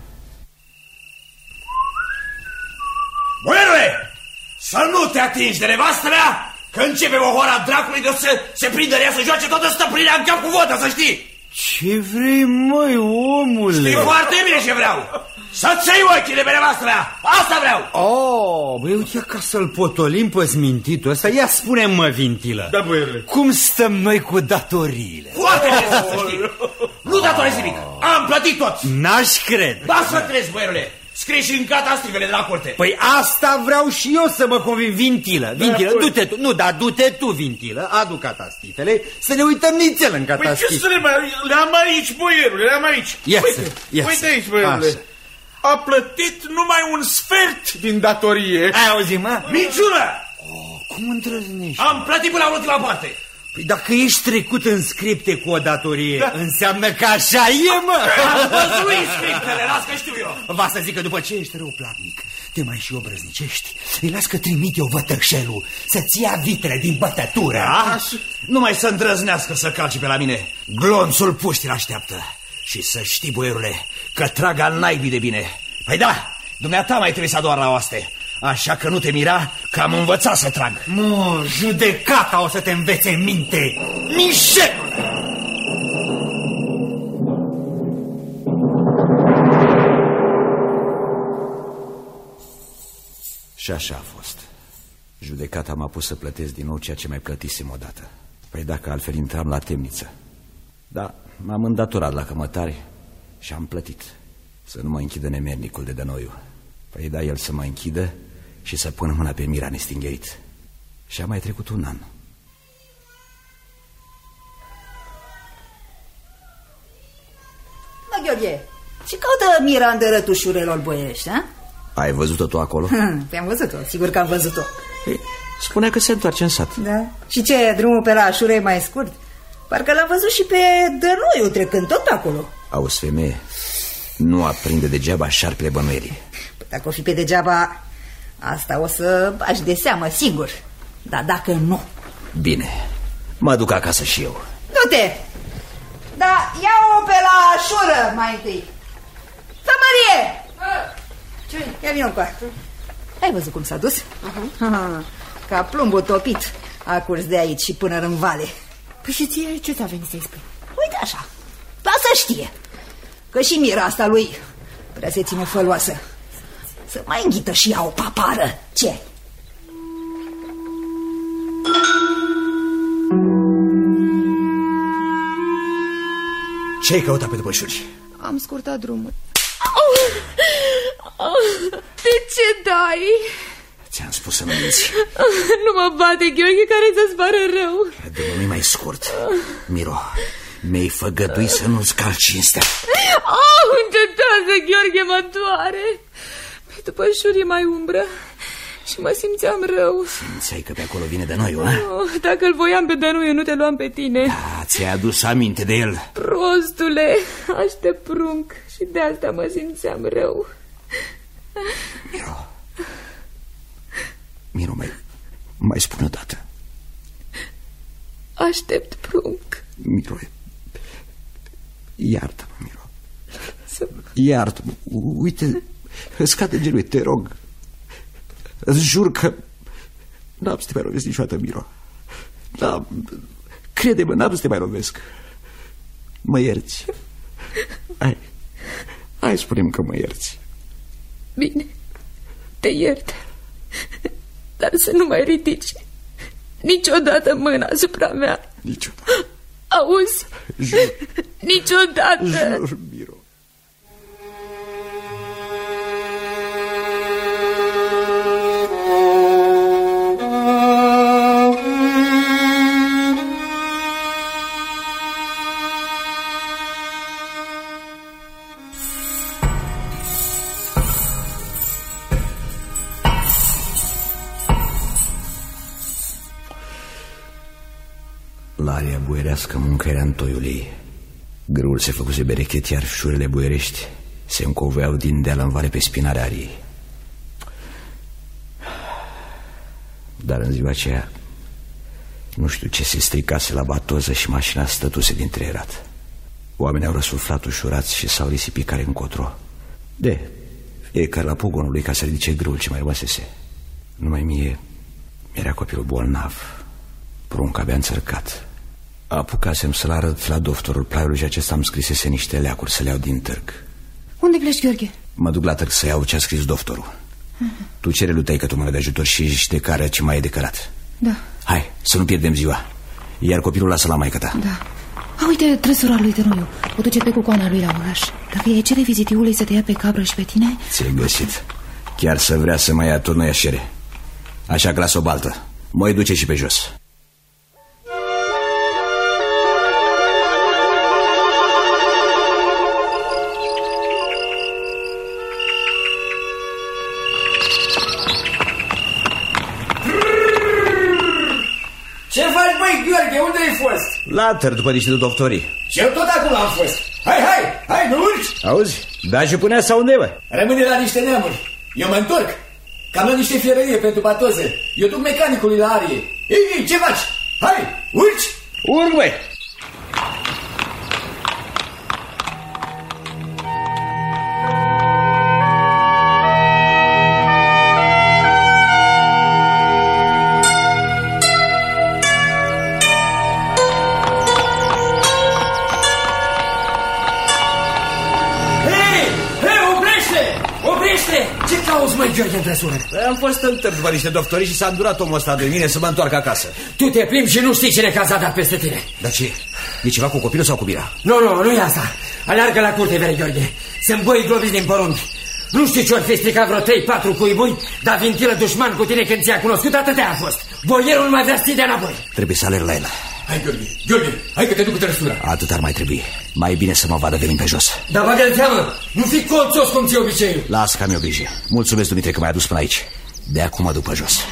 Boierule, să nu te atingi de nevastă mea, că începe o hora dracului de o să se prindă ea să joace toată stăpânirea în cap cu vodă, să știi. Ce vrei, măi, omule? Știi foarte bine ce vreau. Să-ți iei ochii de pe nevastă mea, asta vreau. Oh, băi, uite ca să-l potolim pe-ți mintitul ăsta. Ia spune-mă, Vintilă, da, boierule, cum stăm noi cu datoriile? Foarte bine, să știi. Nu datorezi nimic, am plătit tot. N-aș crede. Da, să crezi, boierule. Scrii și în catastrifele de la curte. Păi asta vreau și eu să mă convin, Vintilă. Vintilă, da, du-te tu. Nu, dar du-te tu, Vintilă. Adu catastifele, să ne uităm nițel în catastif. Păi ce să le-am aici, boierule, le-am aici. Uite aici, boierule. Așa. A plătit numai un sfert din datorie. Ai auzit, mă? Minciună! Cum îndrăznești? Am plătit până la ultima parte. Păi dacă ești trecut în scripte cu o datorie, da, înseamnă că așa e, mă! Am văzut scriptele, las că știu eu. Va să zic că după ce ești răuplatnic, te mai și obrăznicești, îi las că trimit eu vătășelul să-ți ia vitrele din bătătură. Da? Numai să îndrăznească să calci pe la mine. Glonțul puștii l-așteaptă. Și să știi, boierule, că trag al naibii de bine. Păi da, dumneata mai trebuie să adoară la oaste. Așa că nu te mira că am învățat să trag. Mă, judecata o să te învețe în minte. Mișel! Și așa a fost. Judecata m-a pus să plătesc din nou ceea ce mai plătisem odată. Păi dacă altfel intram la temniță. Da, m-am îndatorat la cămătari și am plătit. Să nu mă închidă nemernicul de Dănoiu. Păi da, el să mă închidă și să pună mâna pe Mira nestingherit. Și a mai trecut un an. Mă, Gheorghe, ce caută Mira în dărătușurilor boierești, a? Ai văzut-o tu acolo? Te-am văzut-o, sigur că am văzut-o. Spunea că se întoarce în sat. Da? Și ce, drumul pe la Așure e mai scurt? Parcă l-am văzut și pe Dănoiu trecând tot pe acolo. Auzi, femeie, nu aprinde degeaba șarpele bănuierii. Păi dacă o fi pe degeaba, asta o să bagi de seamă, sigur. Dar dacă nu... Bine, mă duc acasă și eu. Du-te! Da, ia-o pe la Așură mai întâi. Să, Marie! Ce? Ia vină cu aia. Ai văzut cum s-a dus? Ca plumbul topit a curs de aici și până în vale. Păi și ție ce ți-a venit să-i spui? Uite așa, dar să știe că și Mira asta lui prea se ține făloasă. Să mai înghită și ea o papară. Ce? Ce-ai căutat pe după șuri? Am scurtat drumul. De ce dai? Ți-am spus să nu minți. Nu mă bate, Gheorghe, care să-ți pară rău. Dă-mă mai scurt. Miro, mi-ai făgăduit să nu-ți calci cinstea. Încetează, Gheorghe, mă doare. După șuri e mai umbră și mă simțeam rău. Simțeai că pe acolo vine Dănoiu, a? Dacă îl voiam pe Dănoiu, nu te luam pe tine. Da, ți-ai adus aminte de el. Prostule, aștept prunc și de asta mă simțeam rău. Miro, mai spune o dată. Aștept prunc. Miro, iartă-mă, Miro. Iartă-mă, uite, îți cade genul, te rog. Îți jur că n-am să te mai lovesc niciodată, Miro. Crede-mă, n-am să te mai lovesc. Mă ierți. Hai, spune-mi că mă ierți. Bine, te iert. Dar să nu mai ridici niciodată mâna asupra mea. Niciodată. Auzi? Jur. Niciodată. Jur, Miro. Laria buierească muncă era în toiul ei. Grâul se făcuse berechet, iar șurele buierești se încoveau din deal în vale pe spinarea ariei. Dar în ziua aceea, nu știu ce se stricase la batoză și mașina stătuse dintre erat. Oamenii au răsuflat ușurați și s-au risipit care încotro. Fiecare la pogonul lui ca să ridice grâul ce mai rămăsese. Numai mie mi-era copilul bolnav, prunc abia înțărcat. Apucasem să-l arăt la doctorul Plaiului și acesta îmi scrisese niște leacuri să le iau din târg. Unde pleci, Gheorghe? Mă duc la târg să iau ce a scris doctorul. Tu cere lui taică-tu mână de ajutor și de care ce mai e de cărat. Da. Hai, să nu pierdem ziua. Iar copilul lasă la maică ta. Da. Uite, trăsura lui Tănoiu. O duce pe cucoana lui la oraș. Dacă e cere vizitiului să te ia pe cabră și pe tine... Ți-ai găsit. Chiar să vrea să mă ia, tot nu ia șere. Așa că las o baltă. Mă duce și pe jos. Ce faci, băi, Gheorghe? Unde ai fost? La târg după niște doctorii. Și eu tot acolo am fost. Hai, nu urci? Auzi? Da, și punea sau unde, bă? Rămâne la niște neamuri. Eu mă întorc. Cam la niște fierărie pentru batoze. Eu duc mecanicului la arie. Ei, ce faci? Hai, urci? Urc, băi. Gheorghe, în trăsură. Am fost în târg după niște doctori și s-a îndurat omul ăsta de mine să mă întoarcă acasă. Tu te plimbi și nu știi cine caza dat peste tine. Dar ce? E ceva cu copilul sau cu Mira? Nu e asta. Aleargă la curte, vere, Gheorghe. Sunt boi globiți din porumbi. Nu știu ce ori fi stricat vreo 3-4 cuibui, dar vintilă dușman cu tine când ți-a cunoscut, atâtea a fost. Boierul nu mai vrea să ții de înapoi. Trebuie să alerg la el. Hai, Gheorghe, hai că te duc cu trăsura. Atât ar mai trebui. Mai bine să mă vadă venind pe jos. Dar bagă de teamă, nu fi colțos cum ți-e obiceiul. Las că am eu grijă. Mulțumesc, Dumitru, că m-ai adus până aici. De acum mă duc pe jos.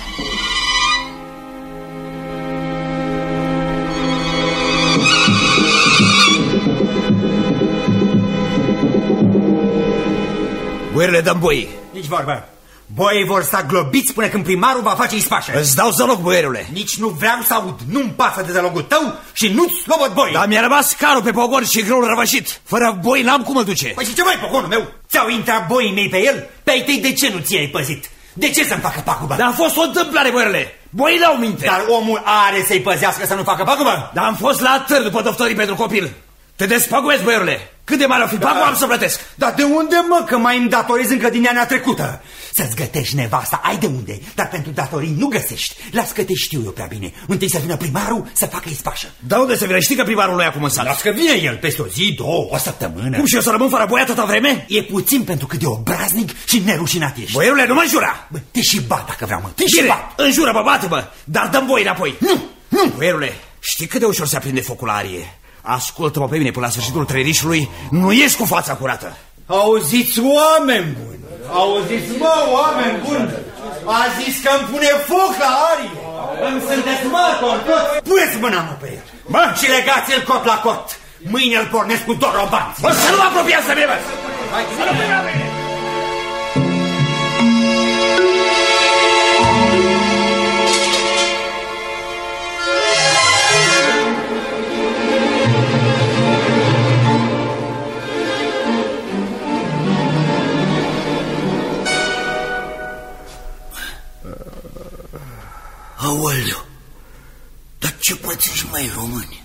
Boierile, dăm boii. Nici vorbă. Boii vor sta globiți până când primarul va face ispașă. Îți dau zăloc, boierule. Nici nu vreau să aud. Nu-mi pasă de zălogul tău și nu-ți slobot boi. Dar mi-a rămas carul pe pogon și grâul răvășit. Fără boi n-am cum îl duce. Păi și ce mai pogonul meu? Ți-au intrat boii mei pe el? Pe ai tăi de ce nu ți-ai păzit? De ce să-mi facă pagubă? Dar a fost o întâmplare, boierule. Boii n-au minte. Dar omul are să-i păzească să nu facă pagubă? Dar am fost la târg după doctorii pentru copil. Te despăgubesc, boierule. Cât de mare o fi pagubă, am să plătesc. Dar de unde, mă, că mai îmi datorezi încă din anii trecută? Să-ți gătești nevasta, ai de unde, dar pentru datorii nu găsești. Las că te știu eu prea bine. Întâi să vină primarul să facă ispașă. Dar unde să vină? Știi că primarul nu ia cum în sat. Las că vine el peste o zi, două, o săptămână. Cum și eu să rămân fără boi atâta vreme? E puțin pentru cât de obraznic și nerușinat ești. Boierule, nu mă înjura. Bă, te și bat dacă vreau, mă. Te și bat. Înjură-mă, bate-mă, dar dăm boi înapoi. Nu. Boierule, știi cât de ușor se aprinde focul la arie? Ascultă-mă pe mine, până la sfârșitul trăirișului nu ieși cu fața curată. Auziți, oameni buni! Auziți, mă, oameni buni! A zis că îmi pune foc la arie! Îmi sunteți martori toți! Puneți mâna, mă, pe el! Bă! Și legați-l cot la cot! Mâine îl pornesc cu dorobanți! Bă, să nu mă apropiați de mine, bă! Hai, să nu mă mine! Aoleu, dar ce pățești, mai români?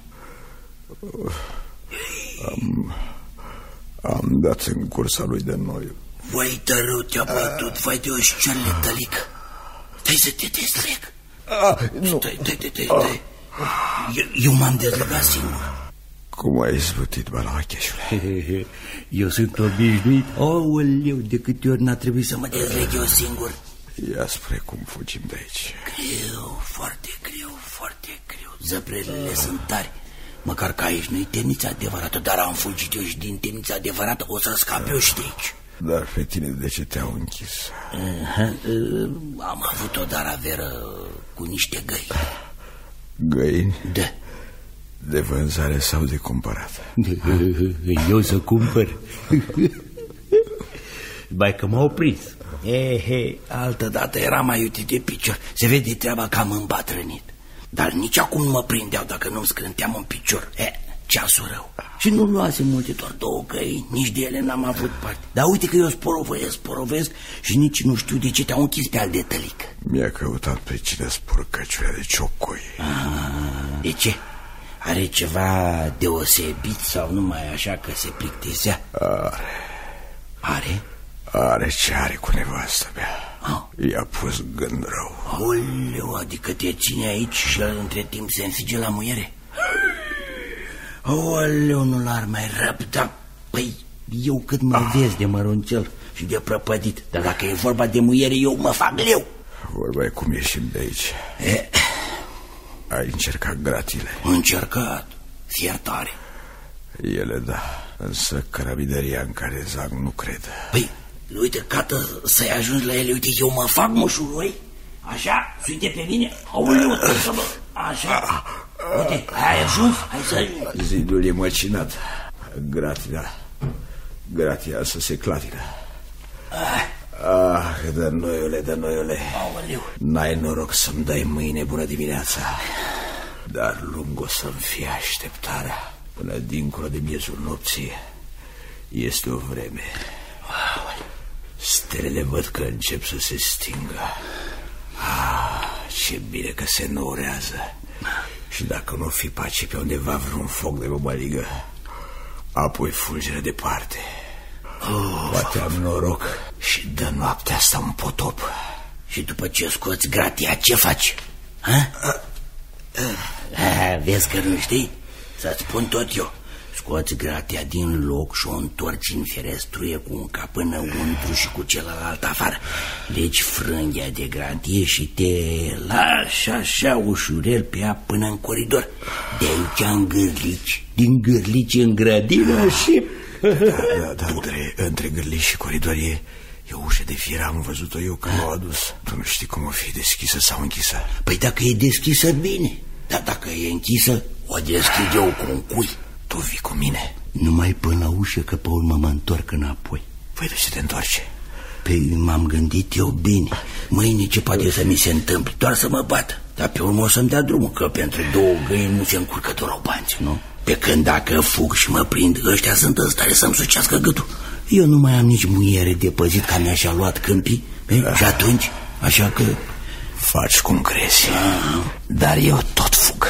Am dat în cursa lui de noi. Vai, dar rău te-a bătut, vai de oșcioarele, tălică. Stai să te destrec. Stai. Eu m-am dezlegat singur. Cum ai izbutit, Balacheșule? Eu sunt obișnuit. Aoleu, de câte ori n-a trebuit să mă dezleg eu singur. Ia spre cum fugim de aici. Greu, foarte greu. Zăbrelele sunt tari. Măcar că aici nu-i temnița adevărată, dar am fugit eu și din temnița adevărată o să scap eu și de aici. Dar pe tine de ce te-au închis? Am avut o daraveră cu niște găini. Găini? Da. De vânzare sau de cumpărat? Eu să cumpăr. Bai că m-a oprit. Altădată era mai uite de picior. Se vede treaba că am îmbătrânit. Dar nici acum nu mă prindeau dacă nu-mi scrânteam în picior. Ceasul rău. Și nu luase multe, doar 2 găini. Nici de ele n-am avut parte. Dar uite că eu sporovesc și nici nu știu de ce te-au închis pe al de tălică. Mi-a căutat pe cine spurcăciulea de ciocoi. De ce? Are ceva deosebit sau numai așa că se plictisea? Are? Are ce are cu nevastă mea. I-a pus gând rău. Aoleu, adică te ține aici și el între timp se însige la muiere? Aoleu, nu l-ar mai răbda. Păi, eu cât mă vezi de măruncel și de prăpădit. Dar dacă e vorba de muiere, eu mă fac leu. Vorba e cum ieșim de aici. Ai încercat gratile? Încercat? Fiertare. Ele da, însă carabineria în care zac nu cred. Păi, uite, cată să-i ajungi la ele. Uite, eu mă fac moșuroi. Așa, uite pe mine. Aoleu, așa. Uite, ai ajuns? Hai să ajungi. Zidul e măcinat. Gratia să se clatină. De noiule. N-ai noroc să-mi dai mâine bună dimineața. Dar lung o să-mi fie așteptarea. Până dincolo de miezul nopții este o vreme. Stelele văd că încep să se stingă. Ce bine că se nourează. Și dacă nu fi pace pe undeva vreun foc de mămăligă, apoi fulgere departe. Poate am noroc și dă noaptea asta un potop. Și după ce scoți gratia, ce faci? Vezi că nu știi? Să-ți spun tot eu. Scoți gratia din loc și o întorci în ferestruie cu un cap înăuntru și cu celălalt afară. Legi frânghia de gratie și te lași așa ușurel pe ea până în coridor. De aici în gârlici, din gârlici în grădină și... Da, între gârlici și coridor e o ușă de fier, am văzut-o eu când m-au adus. Tu nu știi cum o fi deschisă sau închisă? Păi dacă e deschisă, bine. Dar dacă e închisă, o deschid eu cu un cui. Tu vii cu mine? Numai până la ușă, că pe urmă mă întorc înapoi. Păi de ce te întorci? Păi m-am gândit eu bine. Mâine ce poate să mi se întâmple? Doar să mă bată. Dar pe urmă o să-mi dea drumul, că pentru 2 găini nu se încurcă dorobanți, nu? Pe când dacă fug și mă prind, ăștia sunt în stare să-mi sucească gâtul. Eu nu mai am nici muiere de păzit, ca mi-așa luat câmpii. Și atunci, așa că... Faci cum crezi. Dar eu tot fug.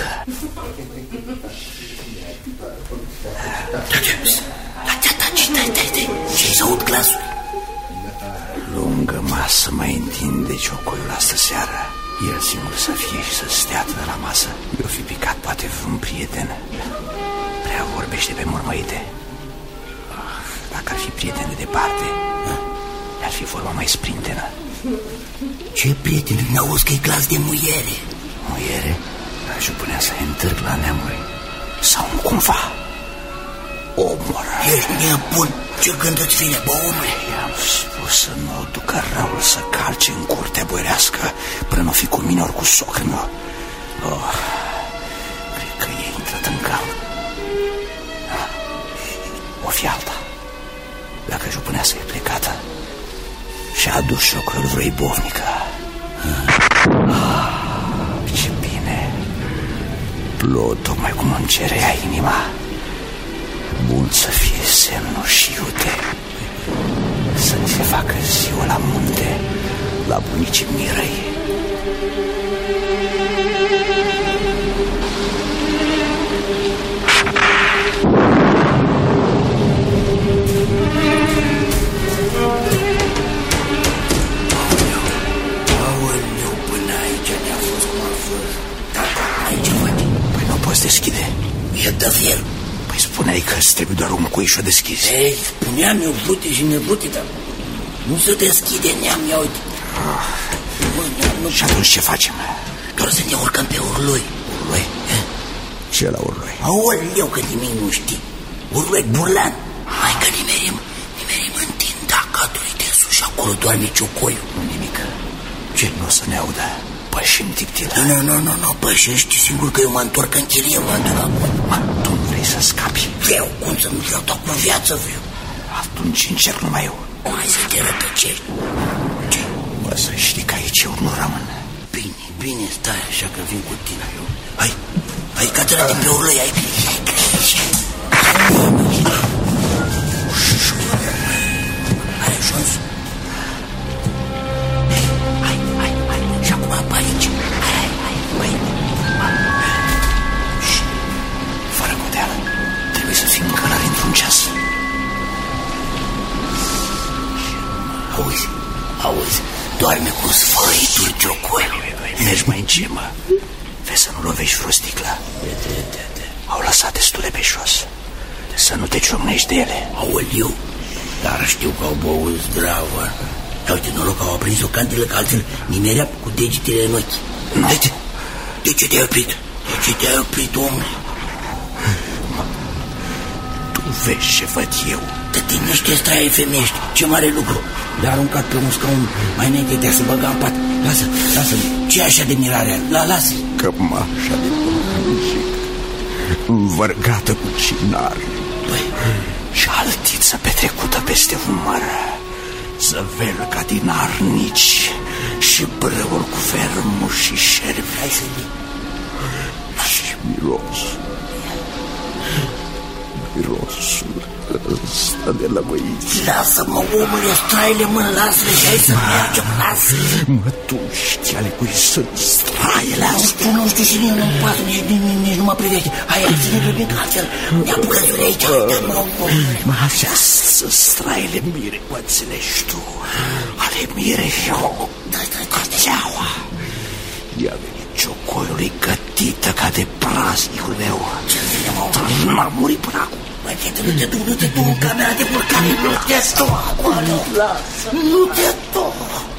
Stai, ce-i s-aud glasul? Lungă masă mai întinde ciocoiul astă seară. El singur să fie și să stea de la masă. Eu fi picat poate vreun prieten. Prea vorbește pe mormăite. Dacă ar fi prieten de departe, ar fi vorba mai sprintenă. Ce prieten? N-auzi că-i glas de muiere. Muiere? Și punea să întârg la neamuri. Sau nu cumva omor. Ești nebun. Ce gând îți vine, bă, omule? I-am spus să nu o ducă răul să calce în curtea boirească până nu fi cu mine ori cu socrul meu. Cred că e intrat în cal. O fi alta. Dacă jupânească e plecată și-a adus socrul vreo ibovnică. Ce bine. Plouă tocmai cum îmi cerea inima. Bun să fie semnul și iute, să-mi se facă ziua la munte, la bunicii Mirei. Aoleu, până aici ne-a fost cum a fost. Ai ce faci? Păi nu poți deschide. E de fier. Păi spuneai că îți trebuie doar un cui și o deschizi. Ei, spuneam eu vrute și nevrute, dar nu se deschide, neam, ia uite. Și atunci ce facem? Doar să ne urcăm pe urloi. Urloi? Ce la urloi? Aoleu, că nimic nu știi. Urloi burlan. Hai că nimerim în tinda cadrului de sus și acolo doarme ciocoiul. Nu nimic. Ce? Nu o să ne audă. pășim, Tiptil. Nu, pășești singur că eu mă întorc în chirie, mă duc acum. Tu nu vrei să scapi? Vreau, cum să nu vreau, dar cu viață vreau. Atunci încerc numai eu. Hai să te rătăcești. Bă, să știi că aici eu nu rămân. Bine, stai așa că vin cu tine. Hai, cațără din pe urlăi, ai grijă. Are jos. Hai, și acum pe aici. Hai. Și, fără coteală, trebuie să fim călări într-un ceas. Auzi, doarme cu sfăituri, Ciocoi. Mergi mai încet, mă. Vezi să nu lovești vreo sticlă. Au lăsat destule pe jos. Să nu te ciocnești de ele. Aoleu, dar știu că au băut zdravă. Uite, noroc că au aprins o cantilă, că altfel nimerea cu degetele în ochi. Nu. De ce te-ai oprit? Omule? Tu vezi ce văd eu. Te tinește straie femeiești, ce mare lucru. Le-a aruncat pe un scaun mai înainte de a se băga în pat. Lasă, ce așa de mirare? Lasă. Cămașa de pămânjic, învărgată cu cinar și altiță petrecută peste umăr, zăvelca din arnici și brăul cu fermuși și șerpi. Hai să vii. Și mirosul ăsta de la băiți. Lasă-mă, omule, straile, mă, lasă-le și hai să mergem, lasă. Mă, tu știi ale cui sunt straile astea? Nu știu și nu-mi pasă, nici nu mă privește. Hai, ține-le bine, că altfel ne apucă zure aici. Mă, așa sunt straile Mirei, mă înțelegi tu. Ale Mirei și Cățeaua. I-a venit Ciocoiului gătită ca de praznicul meu. N-a murit până acum. Băi, nu te duc în camera de purcare, nu te duc acolo, lasă, nu te duc.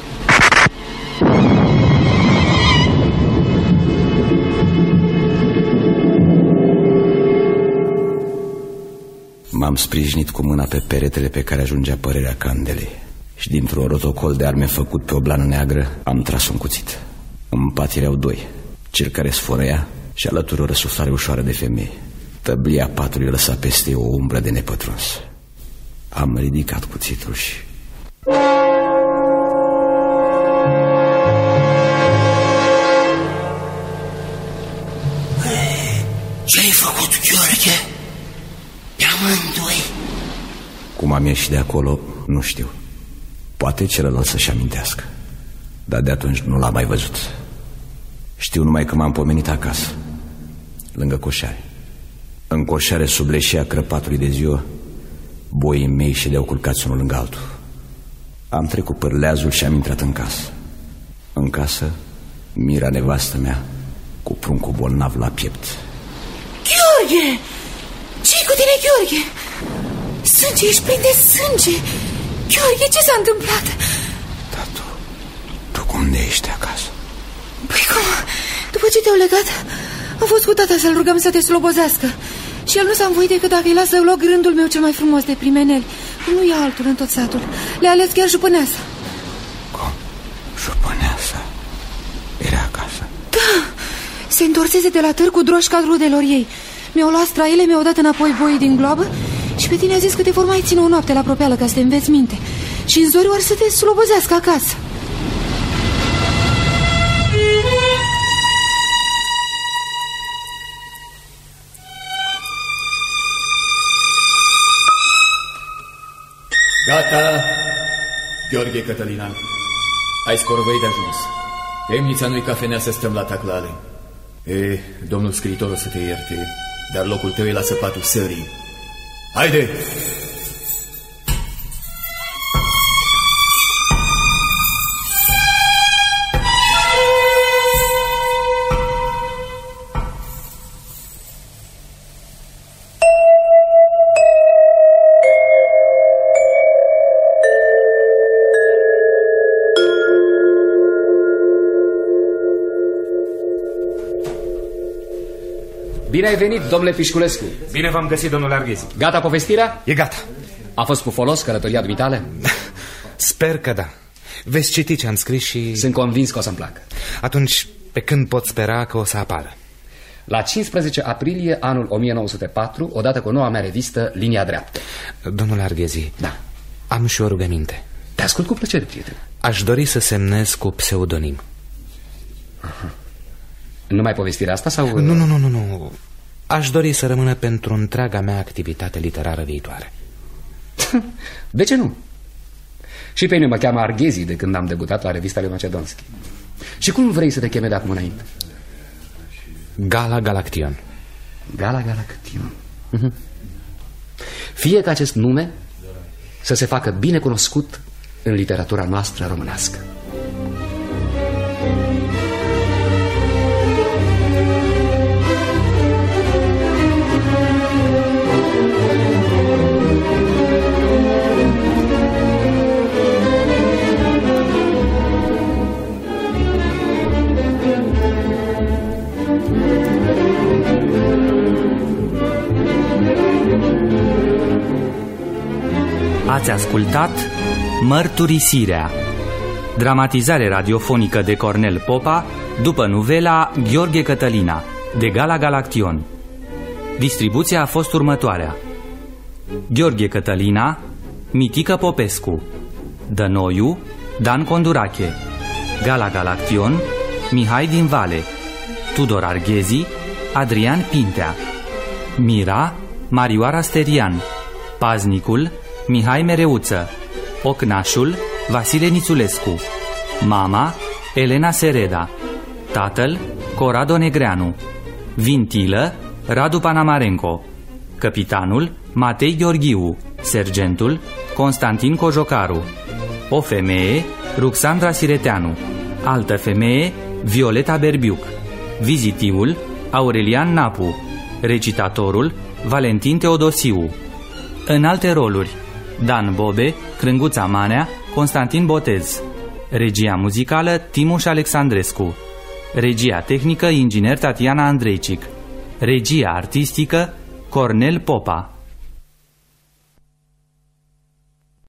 M-am sprijinit cu mâna pe peretele pe care ajungea părerea candelei și dintr-un rotocol de arme făcut pe o blană neagră am tras un cuțit. În pat erau doi, cel care sfărăia și alături o răsuflare ușoară de femeie. Tăblia patului lăsa peste o umbră de nepătruns. Am ridicat cuțitul și... Ce-ai făcut, Gheorghe? Pe amândoi. Cum am ieșit de acolo, nu știu. Poate celălalt să-și amintească, dar de atunci nu l-am mai văzut. Știu numai că m-am pomenit acasă, lângă coșare. În coșare, sub leșea crăpatului de ziua, boii mei ședeau culcați unul lângă altul. Am trecut pârleazul și am intrat în casă. În casă, Mira, nevastă mea, cu pruncul bolnav la piept. Gheorghe! Ce-i cu tine, Gheorghe? Sânge, ești plin de sânge. Gheorghe, ce s-a întâmplat? Da, tu cum ne ești acasă? Păi cum? După ce te-au legat, am fost cu tata să-l rugăm să te slobozească. Și el nu s-a învoit decât dacă îi lasă loc rândul meu cel mai frumos de primeneli. Nu e altul în tot satul. Le-a ales chiar jupâneasa. Cum? Jupâneasa? Era acasă? Da, se întorsese de la târg cu droșca rudelor ei. Mi-au luat straile, mi-au dat înapoi boii din gloabă și pe tine a zis că te vor mai ține o noapte la propeală ca să te înveți minte. Și în zori or să te slobozească acasă. Gata, Gheorghe Cătălinan. Ai scorvăi de ajuns. Temnița nu-i cafenea să stăm la taclale. Domnul scriitor o să te ierte, dar locul tău e la săpatul sării. Haide! Bine ai venit, domnule Pișculescu. Bine v-am găsit, domnule Arghezi. Gata povestirea? E gata. A fost cu folos călătoria dumitale? Sper că da. Veți citi ce am scris și... Sunt convins că o să-mi placă. Atunci, pe când pot spera că o să apară? La 15 aprilie anul 1904, odată cu noua mea revistă Linia Dreaptă. Domnul Arghezi, da, am și o rugăminte. Te ascult cu plăcere, prieten. Aș dori să semnez cu pseudonim. Numai povestirea asta sau... Nu. Aș dori să rămână pentru întreaga mea activitate literară viitoare. De ce nu? Și pe mine mă cheamă Arghezi de când am debutat la revista lui Macedonski. Și cum vrei să te cheme de acum înainte? Gala Galaction. Gala Galaction. Fie ca acest nume să se facă bine cunoscut în literatura noastră românească. Ați ascultat Mărturisirea, dramatizare radiofonică de Cornel Popa după novela Gheorghe Cătălina de Gala Galaction. Distribuția a fost următoarea: Gheorghe Cătălina, Mitică Popescu, Dănoiu, Dan Condurache, Gala Galaction, Mihai din Vale, Tudor Arghezi, Adrian Pintea, Mira, Marioara Sterian, Paznicul, Mihai Mereuță, Ocnașul, Vasile Nițulescu, mama, Elena Sereda, tatăl, Corado Negreanu, Vintilă, Radu Panamarenco, capitanul, Matei Gheorghiu, sergentul, Constantin Cojocaru, o femeie, Ruxandra Sireteanu, altă femeie, Violeta Berbiuc, vizitivul, Aurelian Napu, recitatorul, Valentin Teodosiu. În alte roluri: Dan Bobe, Crânguța Manea, Constantin Botez. Regia muzicală, Timuș Alexandrescu. Regia tehnică, inginer Tatiana Andreicic. Regia artistică, Cornel Popa.